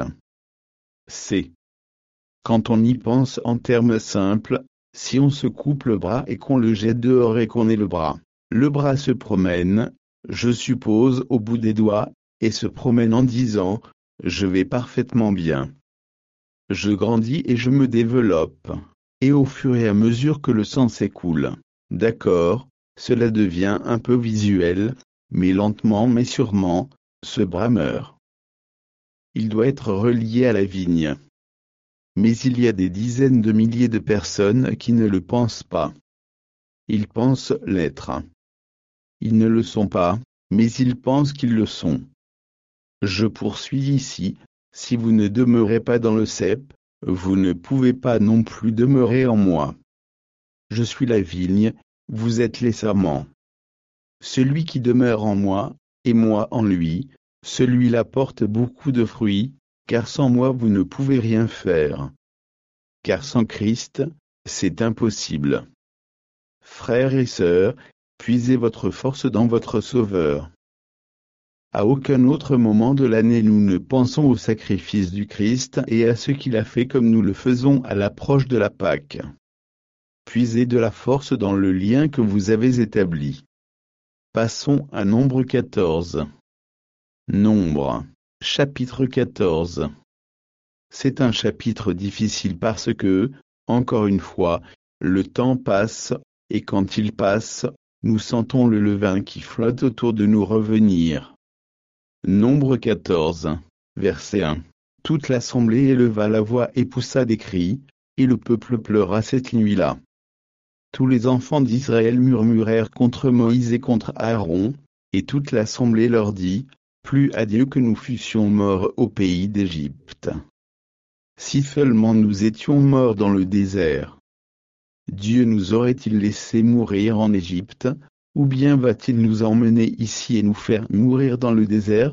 C'est. Quand on y pense en termes simples, si on se coupe le bras et qu'on le jette dehors et qu'on ait le bras, le bras se promène, je suppose, au bout des doigts, et se promène en disant « je vais parfaitement bien ». Je grandis et je me développe. Et au fur et à mesure que le sang s'écoule, d'accord, cela devient un peu visuel, mais lentement mais sûrement, ce bras meurt. Il doit être relié à la vigne. Mais il y a des dizaines de milliers de personnes qui ne le pensent pas. Ils pensent l'être. Ils ne le sont pas, mais ils pensent qu'ils le sont. Je poursuis ici. Si vous ne demeurez pas dans le cep, vous ne pouvez pas non plus demeurer en moi. Je suis la vigne, vous êtes les sarments. Celui qui demeure en moi, et moi en lui, celui-là porte beaucoup de fruits, car sans moi vous ne pouvez rien faire. Car sans Christ, c'est impossible. Frères et sœurs, puisez votre force dans votre Sauveur. À aucun autre moment de l'année nous ne pensons au sacrifice du Christ et à ce qu'il a fait comme nous le faisons à l'approche de la Pâque. Puisez de la force dans le lien que vous avez établi. Passons à Nombre quatorze. Nombre, chapitre quatorze. C'est un chapitre difficile parce que, encore une fois, le temps passe, et quand il passe, nous sentons le levain qui flotte autour de nous revenir. Nombre quatorze, verset un. Toute l'assemblée éleva la voix et poussa des cris, et le peuple pleura cette nuit-là. Tous les enfants d'Israël murmurèrent contre Moïse et contre Aaron, et toute l'assemblée leur dit, plus à Dieu que nous fussions morts au pays d'Égypte. Si seulement nous étions morts dans le désert. Dieu nous aurait-il laissé mourir en Égypte, ou bien va-t-il nous emmener ici et nous faire mourir dans le désert?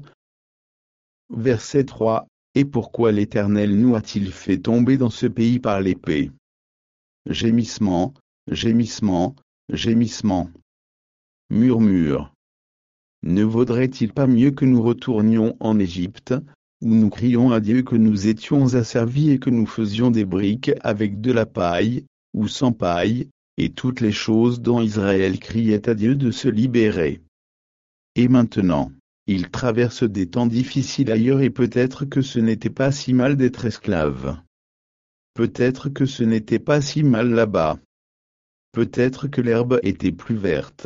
Verset trois. Et pourquoi l'Éternel nous a-t-il fait tomber dans ce pays par l'épée? Gémissement, gémissement, gémissement. Murmure. Ne vaudrait-il pas mieux que nous retournions en Égypte, où nous crions à Dieu que nous étions asservis et que nous faisions des briques avec de la paille, ou sans paille, et toutes les choses dont Israël criait à Dieu de se libérer. Et maintenant, il traverse des temps difficiles ailleurs et peut-être que ce n'était pas si mal d'être esclave. Peut-être que ce n'était pas si mal là-bas. Peut-être que l'herbe était plus verte.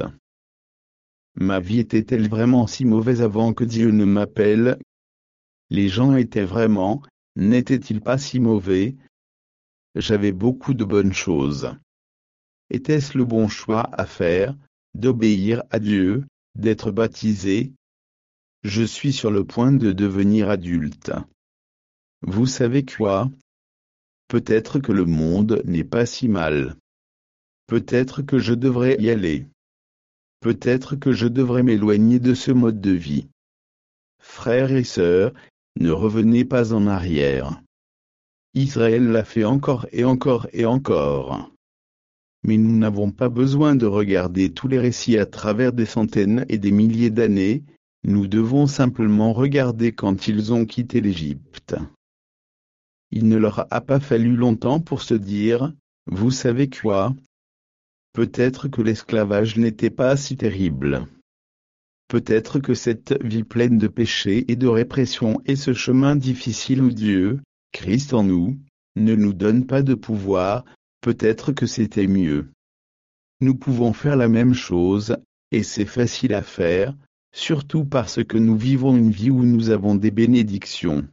Ma vie était-elle vraiment si mauvaise avant que Dieu ne m'appelle? Les gens étaient vraiment, n'étaient-ils pas si mauvais? J'avais beaucoup de bonnes choses. Était-ce le bon choix à faire, d'obéir à Dieu, d'être baptisé? Je suis sur le point de devenir adulte. Vous savez quoi? Peut-être que le monde n'est pas si mal. Peut-être que je devrais y aller. Peut-être que je devrais m'éloigner de ce mode de vie. Frères et sœurs, ne revenez pas en arrière. Israël l'a fait encore et encore et encore. Mais nous n'avons pas besoin de regarder tous les récits à travers des centaines et des milliers d'années, nous devons simplement regarder quand ils ont quitté l'Égypte. il ne leur a pas fallu longtemps pour se dire, vous savez quoi? Peut-être que l'esclavage n'était pas si terrible. Peut-être que cette vie pleine de péché et de répression et ce chemin difficile où Dieu, Christ en nous, ne nous donne pas de pouvoir, peut-être que c'était mieux. Nous pouvons faire la même chose, et c'est facile à faire, surtout parce que nous vivons une vie où nous avons des bénédictions.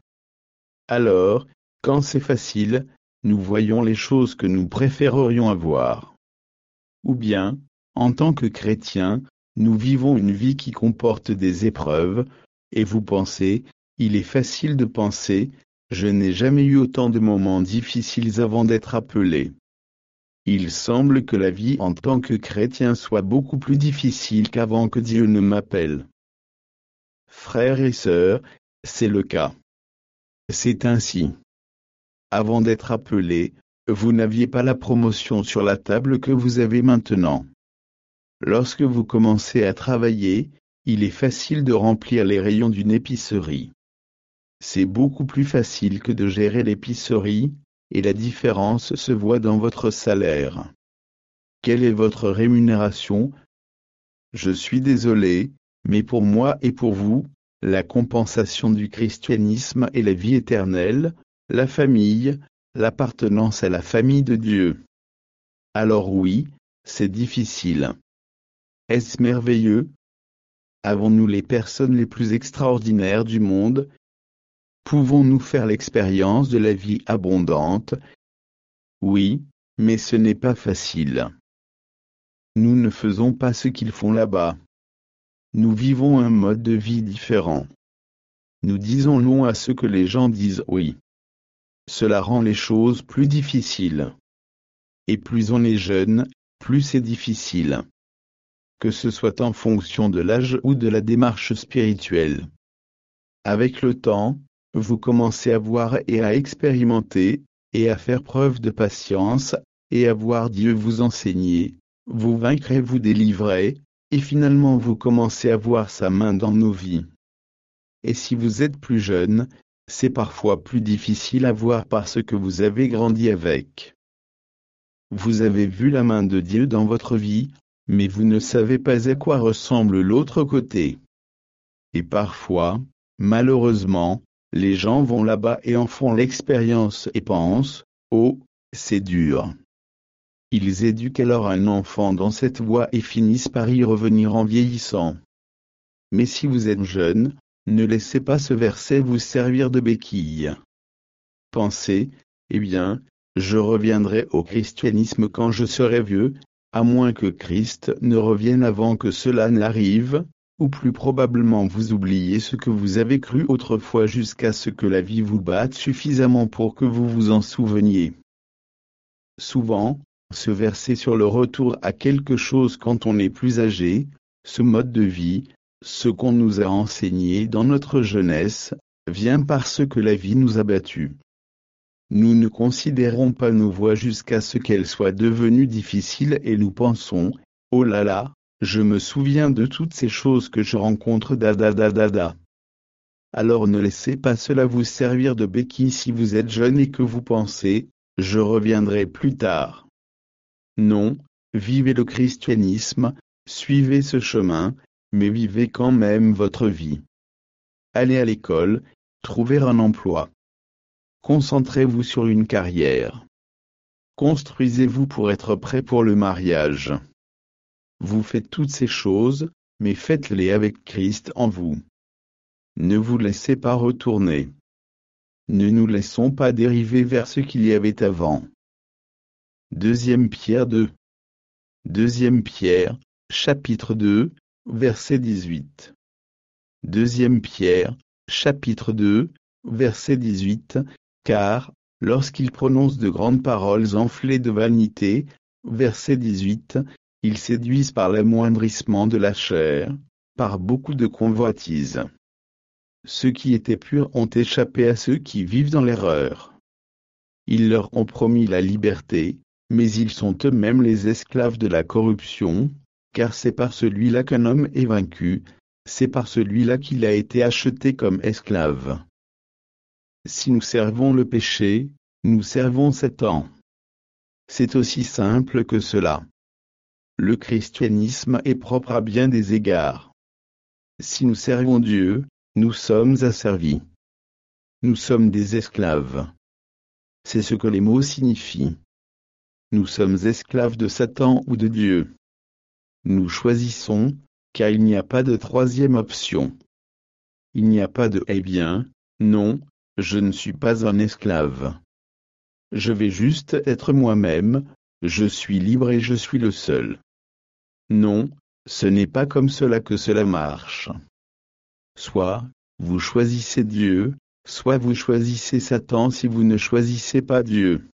Alors, quand c'est facile, nous voyons les choses que nous préférerions avoir. Ou bien, en tant que chrétiens, nous vivons une vie qui comporte des épreuves, et vous pensez, il est facile de penser, je n'ai jamais eu autant de moments difficiles avant d'être appelé. Il semble que la vie en tant que chrétien soit beaucoup plus difficile qu'avant que Dieu ne m'appelle. Frères et sœurs, c'est le cas. C'est ainsi. Avant d'être appelé, vous n'aviez pas la promotion sur la table que vous avez maintenant. Lorsque vous commencez à travailler, il est facile de remplir les rayons d'une épicerie. C'est beaucoup plus facile que de gérer l'épicerie, et la différence se voit dans votre salaire. Quelle est votre rémunération? Je suis désolé, mais pour moi et pour vous, la compensation du christianisme est la vie éternelle, la famille, l'appartenance à la famille de Dieu. Alors oui, c'est difficile. Est-ce merveilleux? Avons-nous les personnes les plus extraordinaires du monde? Pouvons-nous faire l'expérience de la vie abondante? Oui, mais ce n'est pas facile. Nous ne faisons pas ce qu'ils font là-bas. Nous vivons un mode de vie différent. Nous disons non à ce que les gens disent oui. Cela rend les choses plus difficiles. Et plus on est jeune, plus c'est difficile. Que ce soit en fonction de l'âge ou de la démarche spirituelle. Avec le temps, vous commencez à voir et à expérimenter, et à faire preuve de patience, et à voir Dieu vous enseigner, vous vaincre et vous délivrer, et finalement vous commencez à voir sa main dans nos vies. Et si vous êtes plus jeune, c'est parfois plus difficile à voir parce que vous avez grandi avec. Vous avez vu la main de Dieu dans votre vie, mais vous ne savez pas à quoi ressemble l'autre côté. Et parfois, malheureusement, les gens vont là-bas et en font l'expérience et pensent, oh, c'est dur. Ils éduquent alors un enfant dans cette voie et finissent par y revenir en vieillissant. Mais si vous êtes jeune, ne laissez pas ce verset vous servir de béquille. Pensez, eh bien, je reviendrai au christianisme quand je serai vieux, à moins que Christ ne revienne avant que cela n'arrive, ou plus probablement vous oubliez ce que vous avez cru autrefois jusqu'à ce que la vie vous batte suffisamment pour que vous vous en souveniez. Souvent, ce verset sur le retour à quelque chose quand on est plus âgé, ce mode de vie, ce qu'on nous a enseigné dans notre jeunesse, vient parce que la vie nous a battus. Nous ne considérons pas nos voies jusqu'à ce qu'elles soient devenues difficiles et nous pensons, oh là là, je me souviens de toutes ces choses que je rencontre da da da da da. Alors ne laissez pas cela vous servir de béquille si vous êtes jeune et que vous pensez, je reviendrai plus tard. Non, vivez le christianisme, suivez ce chemin, mais vivez quand même votre vie. Allez à l'école, trouvez un emploi. Concentrez-vous sur une carrière. Construisez-vous pour être prêt pour le mariage. Vous faites toutes ces choses, mais faites-les avec Christ en vous. Ne vous laissez pas retourner. Ne nous laissons pas dériver vers ce qu'il y avait avant. Deuxième Pierre deux. Deuxième Pierre, chapitre deux, verset dix-huit. Deuxième Pierre, chapitre deux, verset dix-huit. Car, lorsqu'ils prononcent de grandes paroles enflées de vanité, verset dix-huit, ils séduisent par l'amoindrissement de la chair, par beaucoup de convoitises. Ceux qui étaient purs ont échappé à ceux qui vivent dans l'erreur. Ils leur ont promis la liberté, mais ils sont eux-mêmes les esclaves de la corruption, car c'est par celui-là qu'un homme est vaincu, c'est par celui-là qu'il a été acheté comme esclave. Si nous servons le péché, nous servons Satan. C'est aussi simple que cela. Le christianisme est propre à bien des égards. Si nous servons Dieu, nous sommes asservis. Nous sommes des esclaves. C'est ce que les mots signifient. Nous sommes esclaves de Satan ou de Dieu. Nous choisissons, car il n'y a pas de troisième option. Il n'y a pas de « eh bien, non, je ne suis pas un esclave. Je vais juste être moi-même, je suis libre et je suis le seul. » Non, ce n'est pas comme cela que cela marche. Soit, vous choisissez Dieu, soit vous choisissez Satan si vous ne choisissez pas Dieu.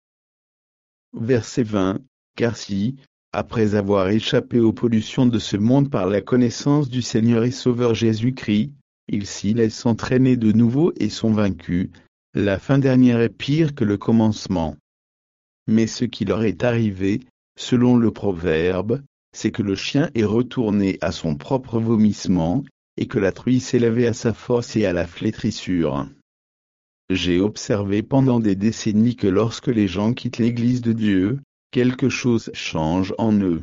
Verset vingt, car si, après avoir échappé aux pollutions de ce monde par la connaissance du Seigneur et Sauveur Jésus-Christ, ils s'y laissent entraîner de nouveau et sont vaincus, la fin dernière est pire que le commencement. Mais ce qui leur est arrivé, selon le proverbe, c'est que le chien est retourné à son propre vomissement, et que la truie s'est lavée à sa force et à la flétrissure. J'ai observé pendant des décennies que lorsque les gens quittent l'Église de Dieu, quelque chose change en eux.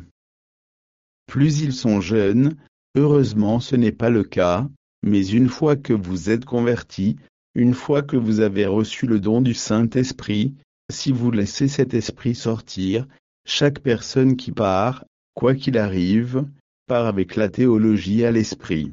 Plus ils sont jeunes, heureusement ce n'est pas le cas, mais une fois que vous êtes convertis, une fois que vous avez reçu le don du Saint-Esprit, si vous laissez cet esprit sortir, chaque personne qui part, quoi qu'il arrive, part avec la théologie à l'esprit.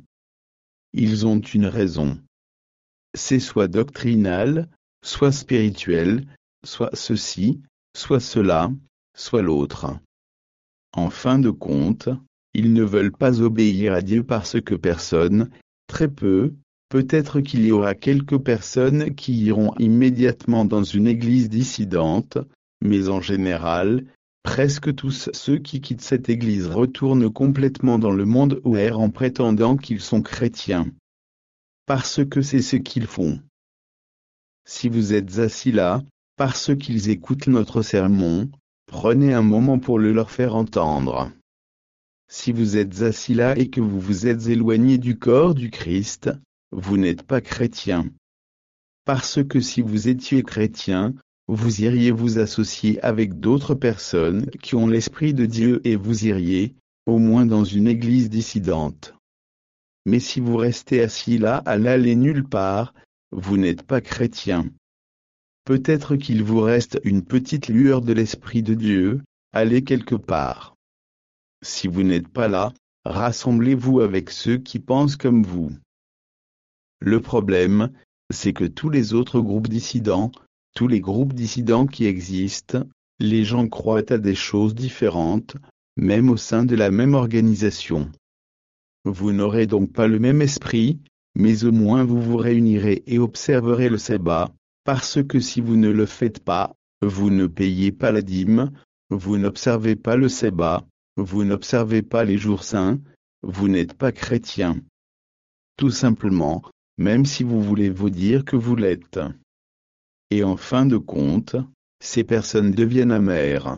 Ils ont une raison. C'est soit doctrinal, soit spirituel, soit ceci, soit cela, soit l'autre. En fin de compte, ils ne veulent pas obéir à Dieu parce que personne, très peu, peut-être qu'il y aura quelques personnes qui iront immédiatement dans une église dissidente, mais en général, presque tous ceux qui quittent cette église retournent complètement dans le monde ouer en prétendant qu'ils sont chrétiens. Parce que c'est ce qu'ils font. Si vous êtes assis là, parce qu'ils écoutent notre sermon, prenez un moment pour le leur faire entendre. Si vous êtes assis là et que vous vous êtes éloigné du corps du Christ, vous n'êtes pas chrétien. Parce que si vous étiez chrétien, vous iriez vous associer avec d'autres personnes qui ont l'Esprit de Dieu et vous iriez, au moins dans une église dissidente. Mais si vous restez assis là à l'aller nulle part, vous n'êtes pas chrétien. Peut-être qu'il vous reste une petite lueur de l'Esprit de Dieu, allez quelque part. Si vous n'êtes pas là, rassemblez-vous avec ceux qui pensent comme vous. Le problème, c'est que tous les autres groupes dissidents, tous les groupes dissidents qui existent, les gens croient à des choses différentes, même au sein de la même organisation. Vous n'aurez donc pas le même esprit, mais au moins vous vous réunirez et observerez le sabbat, parce que si vous ne le faites pas, vous ne payez pas la dîme, vous n'observez pas le sabbat, vous n'observez pas les jours saints, vous n'êtes pas chrétien. Tout simplement, même si vous voulez vous dire que vous l'êtes. Et en fin de compte, ces personnes deviennent amères.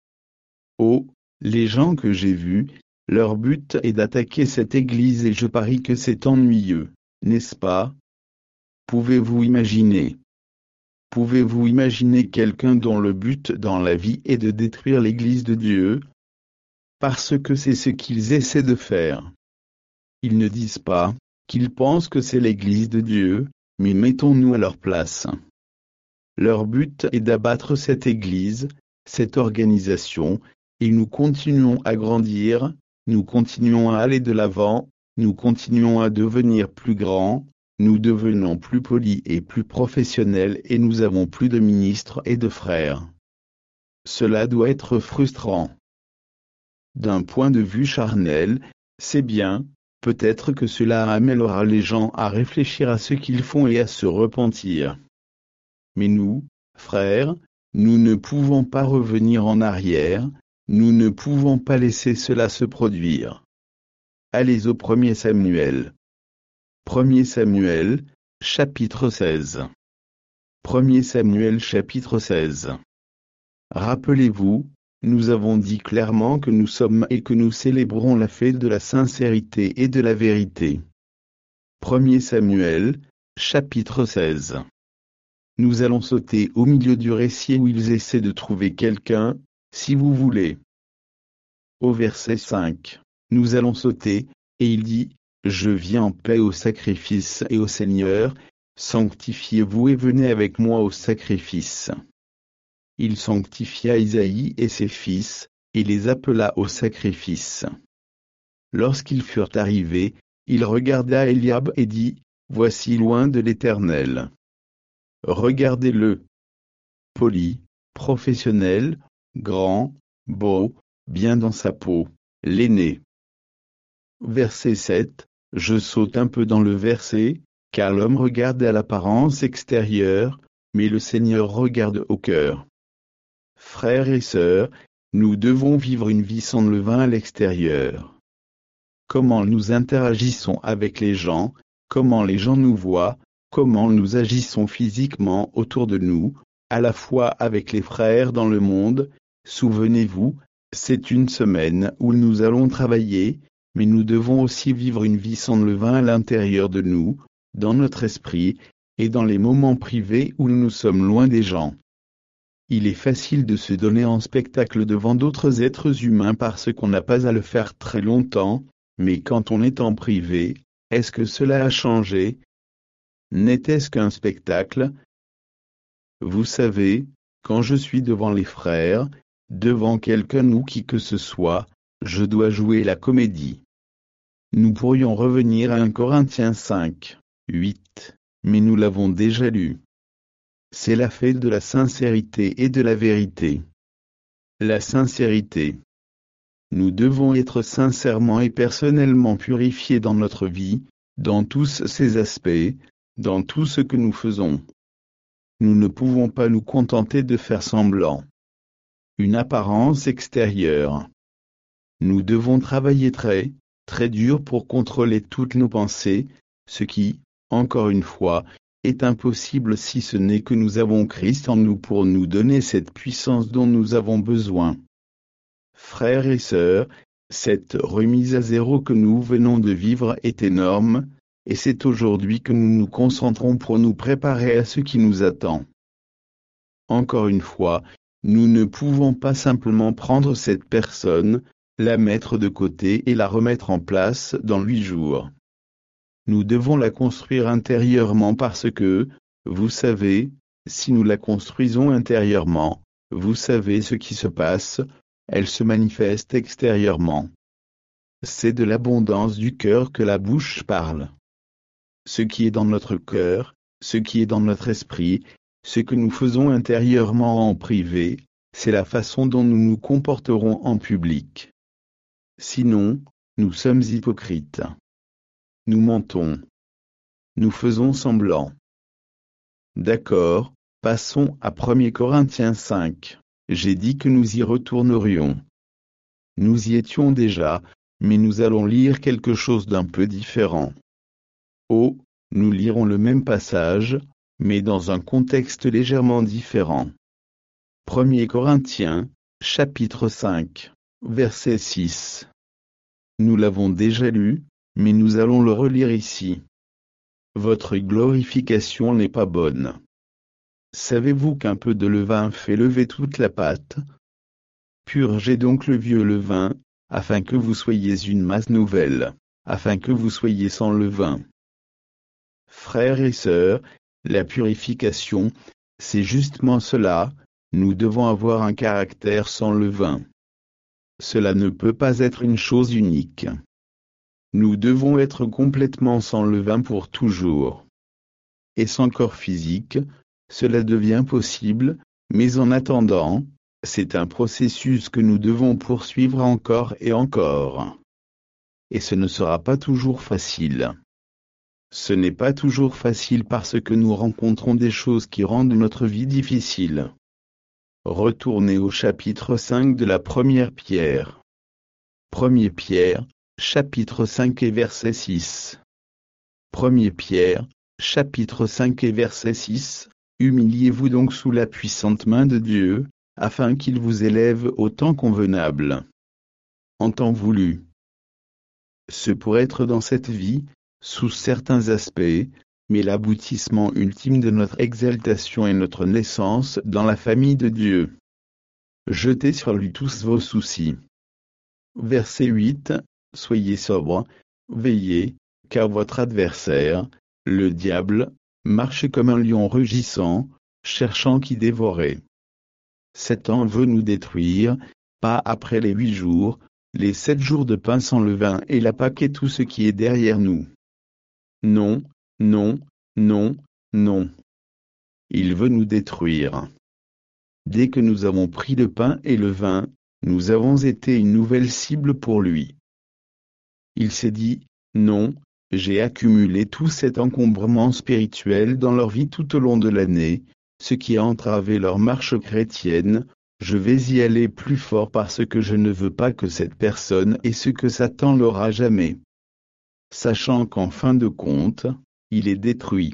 Oh, les gens que j'ai vus, leur but est d'attaquer cette église et je parie que c'est ennuyeux, n'est-ce pas? Pouvez-vous imaginer? Pouvez-vous imaginer quelqu'un dont le but dans la vie est de détruire l'église de Dieu? Parce que c'est ce qu'ils essaient de faire. Ils ne disent pas qu'ils pensent que c'est l'église de Dieu, mais mettons-nous à leur place. Leur but est d'abattre cette église, cette organisation, et nous continuons à grandir, nous continuons à aller de l'avant, nous continuons à devenir plus grands, nous devenons plus polis et plus professionnels et nous avons plus de ministres et de frères. Cela doit être frustrant. D'un point de vue charnel, c'est bien, peut-être que cela amènera les gens à réfléchir à ce qu'ils font et à se repentir. Mais nous, frères, nous ne pouvons pas revenir en arrière, nous ne pouvons pas laisser cela se produire. Allez au premier Samuel. premier Samuel, chapitre seize. premier Samuel chapitre seize. Rappelez-vous, nous avons dit clairement que nous sommes et que nous célébrons la fête de la sincérité et de la vérité. premier Samuel, chapitre seize. Nous allons sauter au milieu du récit où ils essaient de trouver quelqu'un, si vous voulez. Au verset cinq, nous allons sauter, et il dit, « Je viens en paix au sacrifice et au Seigneur, sanctifiez-vous et venez avec moi au sacrifice. » Il sanctifia Isaïe et ses fils, et les appela au sacrifice. Lorsqu'ils furent arrivés, il regarda Eliab et dit, « Voici loin de l'Éternel. » Regardez-le. Poli, professionnel, grand, beau, bien dans sa peau, l'aîné. Verset sept, je saute un peu dans le verset, car l'homme regarde à l'apparence extérieure, mais le Seigneur regarde au cœur. Frères et sœurs, nous devons vivre une vie sans levain à l'extérieur. Comment nous interagissons avec les gens, comment les gens nous voient, comment nous agissons physiquement autour de nous, à la fois avec les frères dans le monde. Souvenez-vous, c'est une semaine où nous allons travailler, mais nous devons aussi vivre une vie sans levain à l'intérieur de nous, dans notre esprit, et dans les moments privés où nous sommes loin des gens. Il est facile de se donner en spectacle devant d'autres êtres humains parce qu'on n'a pas à le faire très longtemps, mais quand on est en privé, est-ce que cela a changé? N'était-ce qu'un spectacle? Vous savez, quand je suis devant les frères, devant quelqu'un ou qui que ce soit, je dois jouer la comédie. Nous pourrions revenir à un Corinthiens cinq, huit, mais nous l'avons déjà lu. C'est la fête de la sincérité et de la vérité. La sincérité. Nous devons être sincèrement et personnellement purifiés dans notre vie, dans tous ses aspects, dans tout ce que nous faisons. Nous ne pouvons pas nous contenter de faire semblant. Une apparence extérieure. Nous devons travailler très, très dur pour contrôler toutes nos pensées, ce qui, encore une fois, est impossible si ce n'est que nous avons Christ en nous pour nous donner cette puissance dont nous avons besoin. Frères et sœurs, cette remise à zéro que nous venons de vivre est énorme, et c'est aujourd'hui que nous nous concentrons pour nous préparer à ce qui nous attend. Encore une fois, nous ne pouvons pas simplement prendre cette personne, la mettre de côté et la remettre en place dans huit jours. Nous devons la construire intérieurement parce que, vous savez, si nous la construisons intérieurement, vous savez ce qui se passe, elle se manifeste extérieurement. C'est de l'abondance du cœur que la bouche parle. Ce qui est dans notre cœur, ce qui est dans notre esprit, ce que nous faisons intérieurement en privé, c'est la façon dont nous nous comporterons en public. Sinon, nous sommes hypocrites. Nous mentons. Nous faisons semblant. D'accord, passons à premier Corinthiens cinq. J'ai dit que nous y retournerions. Nous y étions déjà, mais nous allons lire quelque chose d'un peu différent. Oh, nous lirons le même passage, mais dans un contexte légèrement différent. premier Corinthiens, chapitre cinq, verset six. Nous l'avons déjà lu, mais nous allons le relire ici. Votre glorification n'est pas bonne. Savez-vous qu'un peu de levain fait lever toute la pâte? Purgez donc le vieux levain, afin que vous soyez une masse nouvelle, afin que vous soyez sans levain. Frères et sœurs, la purification, c'est justement cela, nous devons avoir un caractère sans levain. Cela ne peut pas être une chose unique. Nous devons être complètement sans levain pour toujours. Et sans corps physique, cela devient possible, mais en attendant, c'est un processus que nous devons poursuivre encore et encore. Et ce ne sera pas toujours facile. Ce n'est pas toujours facile parce que nous rencontrons des choses qui rendent notre vie difficile. Retournez au chapitre cinq de la première Pierre. premier Pierre, chapitre cinq et verset six. premier Pierre, chapitre cinq et verset six. Humiliez-vous donc sous la puissante main de Dieu, afin qu'il vous élève au temps convenable. En temps voulu. Ce pour être dans cette vie, sous certains aspects, mais l'aboutissement ultime de notre exaltation et notre naissance dans la famille de Dieu. Jetez sur lui tous vos soucis. Verset huit. Soyez sobres, veillez, car votre adversaire, le diable, marche comme un lion rugissant, cherchant qui dévorer. Satan veut nous détruire, pas après les huit jours, les sept jours de pain sans levain et la Pâque et tout ce qui est derrière nous. Non, non, non, non. Il veut nous détruire. Dès que nous avons pris le pain et le vin, nous avons été une nouvelle cible pour lui. Il s'est dit, non, j'ai accumulé tout cet encombrement spirituel dans leur vie tout au long de l'année, ce qui a entravé leur marche chrétienne, je vais y aller plus fort parce que je ne veux pas que cette personne ait ce que Satan l'aura jamais. Sachant qu'en fin de compte, il est détruit.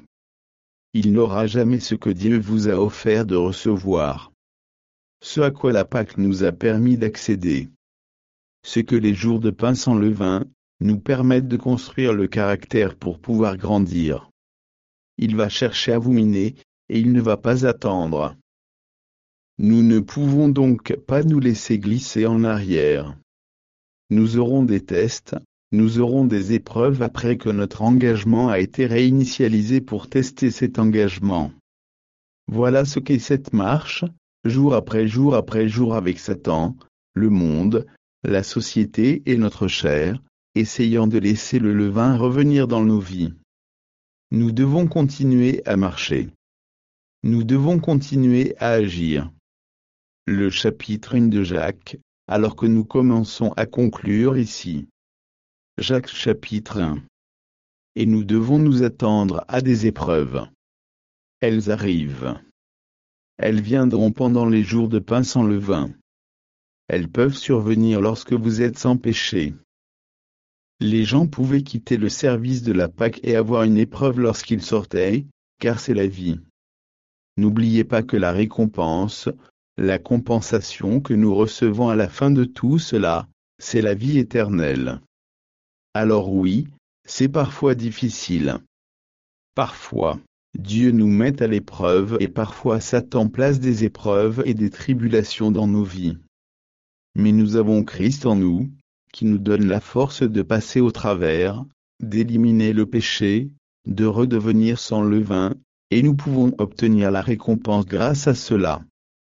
Il n'aura jamais ce que Dieu vous a offert de recevoir. Ce à quoi la Pâque nous a permis d'accéder. Ce que les jours de pain sans levain nous permettent de construire le caractère pour pouvoir grandir. Il va chercher à vous miner, et il ne va pas attendre. Nous ne pouvons donc pas nous laisser glisser en arrière. Nous aurons des tests, nous aurons des épreuves après que notre engagement a été réinitialisé pour tester cet engagement. Voilà ce qu'est cette marche, jour après jour après jour avec Satan, le monde, la société et notre chair, essayant de laisser le levain revenir dans nos vies. Nous devons continuer à marcher. Nous devons continuer à agir. Le chapitre un de Jacques, alors que nous commençons à conclure ici. Jacques chapitre un. Et nous devons nous attendre à des épreuves. Elles arrivent. Elles viendront pendant les jours de pain sans levain. Elles peuvent survenir lorsque vous êtes sans péché. Les gens pouvaient quitter le service de la Pâque et avoir une épreuve lorsqu'ils sortaient, car c'est la vie. N'oubliez pas que la récompense, la compensation que nous recevons à la fin de tout cela, c'est la vie éternelle. Alors oui, c'est parfois difficile. Parfois, Dieu nous met à l'épreuve et parfois Satan place des épreuves et des tribulations dans nos vies. Mais nous avons Christ en nous, qui nous donne la force de passer au travers, d'éliminer le péché, de redevenir sans levain, et nous pouvons obtenir la récompense grâce à cela.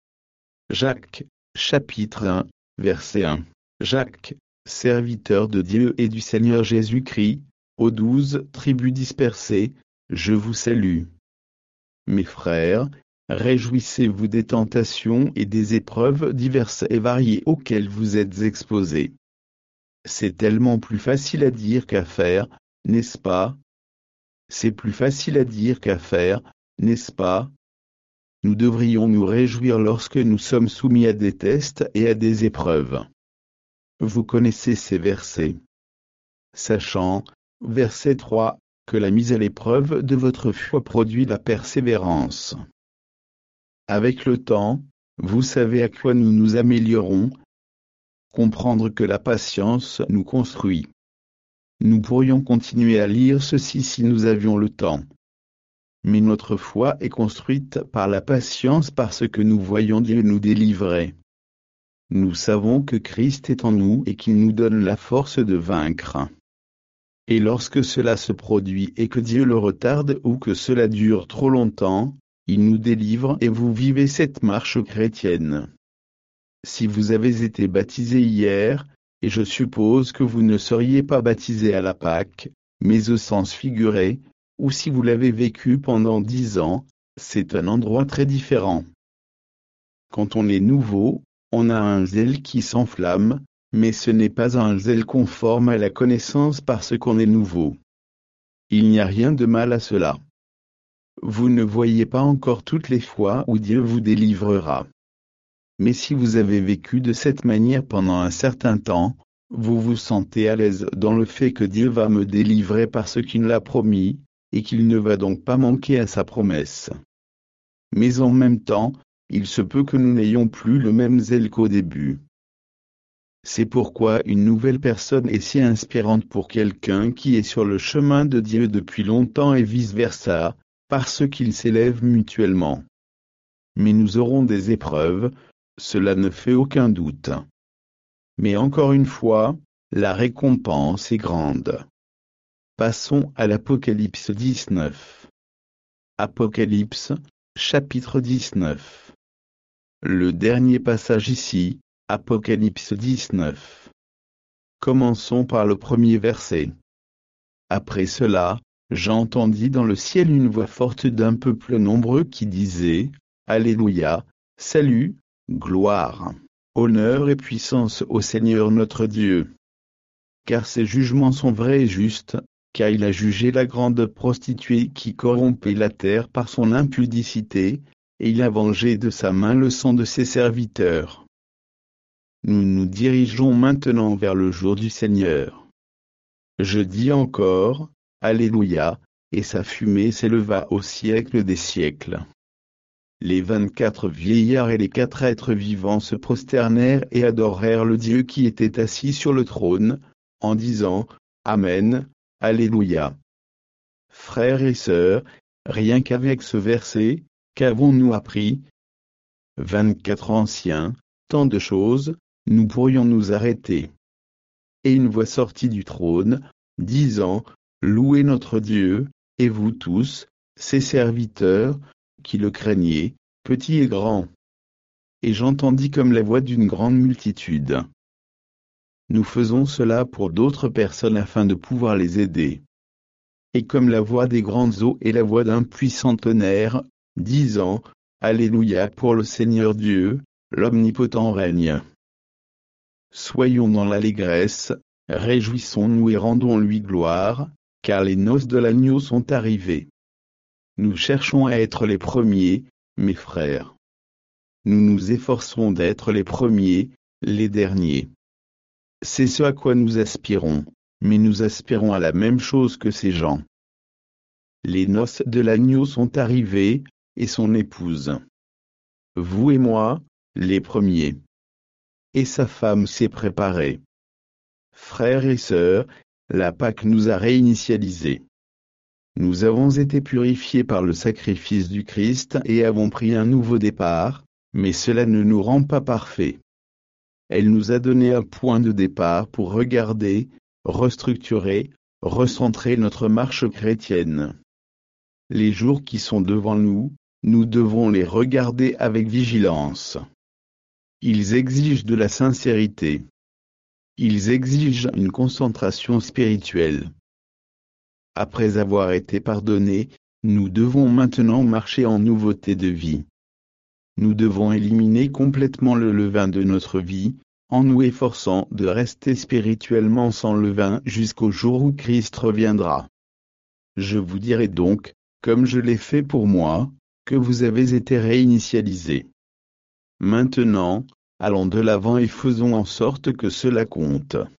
Jacques, chapitre un, verset un. Jacques, serviteur de Dieu et du Seigneur Jésus-Christ, aux douze tribus dispersées, je vous salue. Mes frères, réjouissez-vous des tentations et des épreuves diverses et variées auxquelles vous êtes exposés. C'est tellement plus facile à dire qu'à faire, n'est-ce pas? C'est plus facile à dire qu'à faire, n'est-ce pas? Nous devrions nous réjouir lorsque nous sommes soumis à des tests et à des épreuves. Vous connaissez ces versets. Sachant, verset trois, que la mise à l'épreuve de votre foi produit la persévérance. Avec le temps, vous savez à quoi nous nous améliorons. Comprendre que la patience nous construit. Nous pourrions continuer à lire ceci si nous avions le temps. Mais notre foi est construite par la patience parce que nous voyons Dieu nous délivrer. Nous savons que Christ est en nous et qu'il nous donne la force de vaincre. Et lorsque cela se produit et que Dieu le retarde ou que cela dure trop longtemps, il nous délivre et vous vivez cette marche chrétienne. Si vous avez été baptisé hier, et je suppose que vous ne seriez pas baptisé à la Pâque, mais au sens figuré, ou si vous l'avez vécu pendant dix ans, c'est un endroit très différent. Quand on est nouveau, on a un zèle qui s'enflamme, mais ce n'est pas un zèle conforme à la connaissance parce qu'on est nouveau. Il n'y a rien de mal à cela. Vous ne voyez pas encore toutes les fois où Dieu vous délivrera. Mais si vous avez vécu de cette manière pendant un certain temps, vous vous sentez à l'aise dans le fait que Dieu va me délivrer parce qu'il l'a promis, et qu'il ne va donc pas manquer à sa promesse. Mais en même temps, il se peut que nous n'ayons plus le même zèle qu'au début. C'est pourquoi une nouvelle personne est si inspirante pour quelqu'un qui est sur le chemin de Dieu depuis longtemps et vice-versa, parce qu'ils s'élèvent mutuellement. Mais nous aurons des épreuves, cela ne fait aucun doute. Mais encore une fois, la récompense est grande. Passons à l'Apocalypse dix-neuf. Apocalypse, chapitre dix-neuf. Le dernier passage ici, Apocalypse dix-neuf. Commençons par le premier verset. Après cela, j'entendis dans le ciel une voix forte d'un peuple nombreux qui disait, Alléluia, salut, gloire, honneur et puissance au Seigneur notre Dieu. Car ses jugements sont vrais et justes, car il a jugé la grande prostituée qui corrompait la terre par son impudicité, et il a vengé de sa main le sang de ses serviteurs. Nous nous dirigeons maintenant vers le jour du Seigneur. Je dis encore, Alléluia, et sa fumée s'éleva au siècle des siècles. Les vingt-quatre vieillards et les quatre êtres vivants se prosternèrent et adorèrent le Dieu qui était assis sur le trône, en disant, Amen, Alléluia. Frères et sœurs, rien qu'avec ce verset, qu'avons-nous appris? Vingt-quatre anciens, tant de choses, nous pourrions nous arrêter. Et une voix sortit du trône, disant, Louez notre Dieu, et vous tous, ses serviteurs, qui le craignez, petits et grands. Et j'entendis comme la voix d'une grande multitude. Nous faisons cela pour d'autres personnes afin de pouvoir les aider. Et comme la voix des grandes eaux et la voix d'un puissant tonnerre, disant, Alléluia pour le Seigneur Dieu, l'Omnipotent règne. Soyons dans l'allégresse, réjouissons-nous et rendons-lui gloire, car les noces de l'agneau sont arrivées. Nous cherchons à être les premiers, mes frères. Nous nous efforçons d'être les premiers, les derniers. C'est ce à quoi nous aspirons, mais nous aspirons à la même chose que ces gens. Les noces de l'agneau sont arrivées, et son épouse. Vous et moi, les premiers. Et sa femme s'est préparée. Frères et sœurs, la Pâque nous a réinitialisés. Nous avons été purifiés par le sacrifice du Christ et avons pris un nouveau départ, mais cela ne nous rend pas parfaits. Elle nous a donné un point de départ pour regarder, restructurer, recentrer notre marche chrétienne. Les jours qui sont devant nous, nous devons les regarder avec vigilance. Ils exigent de la sincérité. Ils exigent une concentration spirituelle. Après avoir été pardonnés, nous devons maintenant marcher en nouveauté de vie. Nous devons éliminer complètement le levain de notre vie, en nous efforçant de rester spirituellement sans levain jusqu'au jour où Christ reviendra. Je vous dirai donc, comme je l'ai fait pour moi, que vous avez été réinitialisés. Maintenant, allons de l'avant et faisons en sorte que cela compte.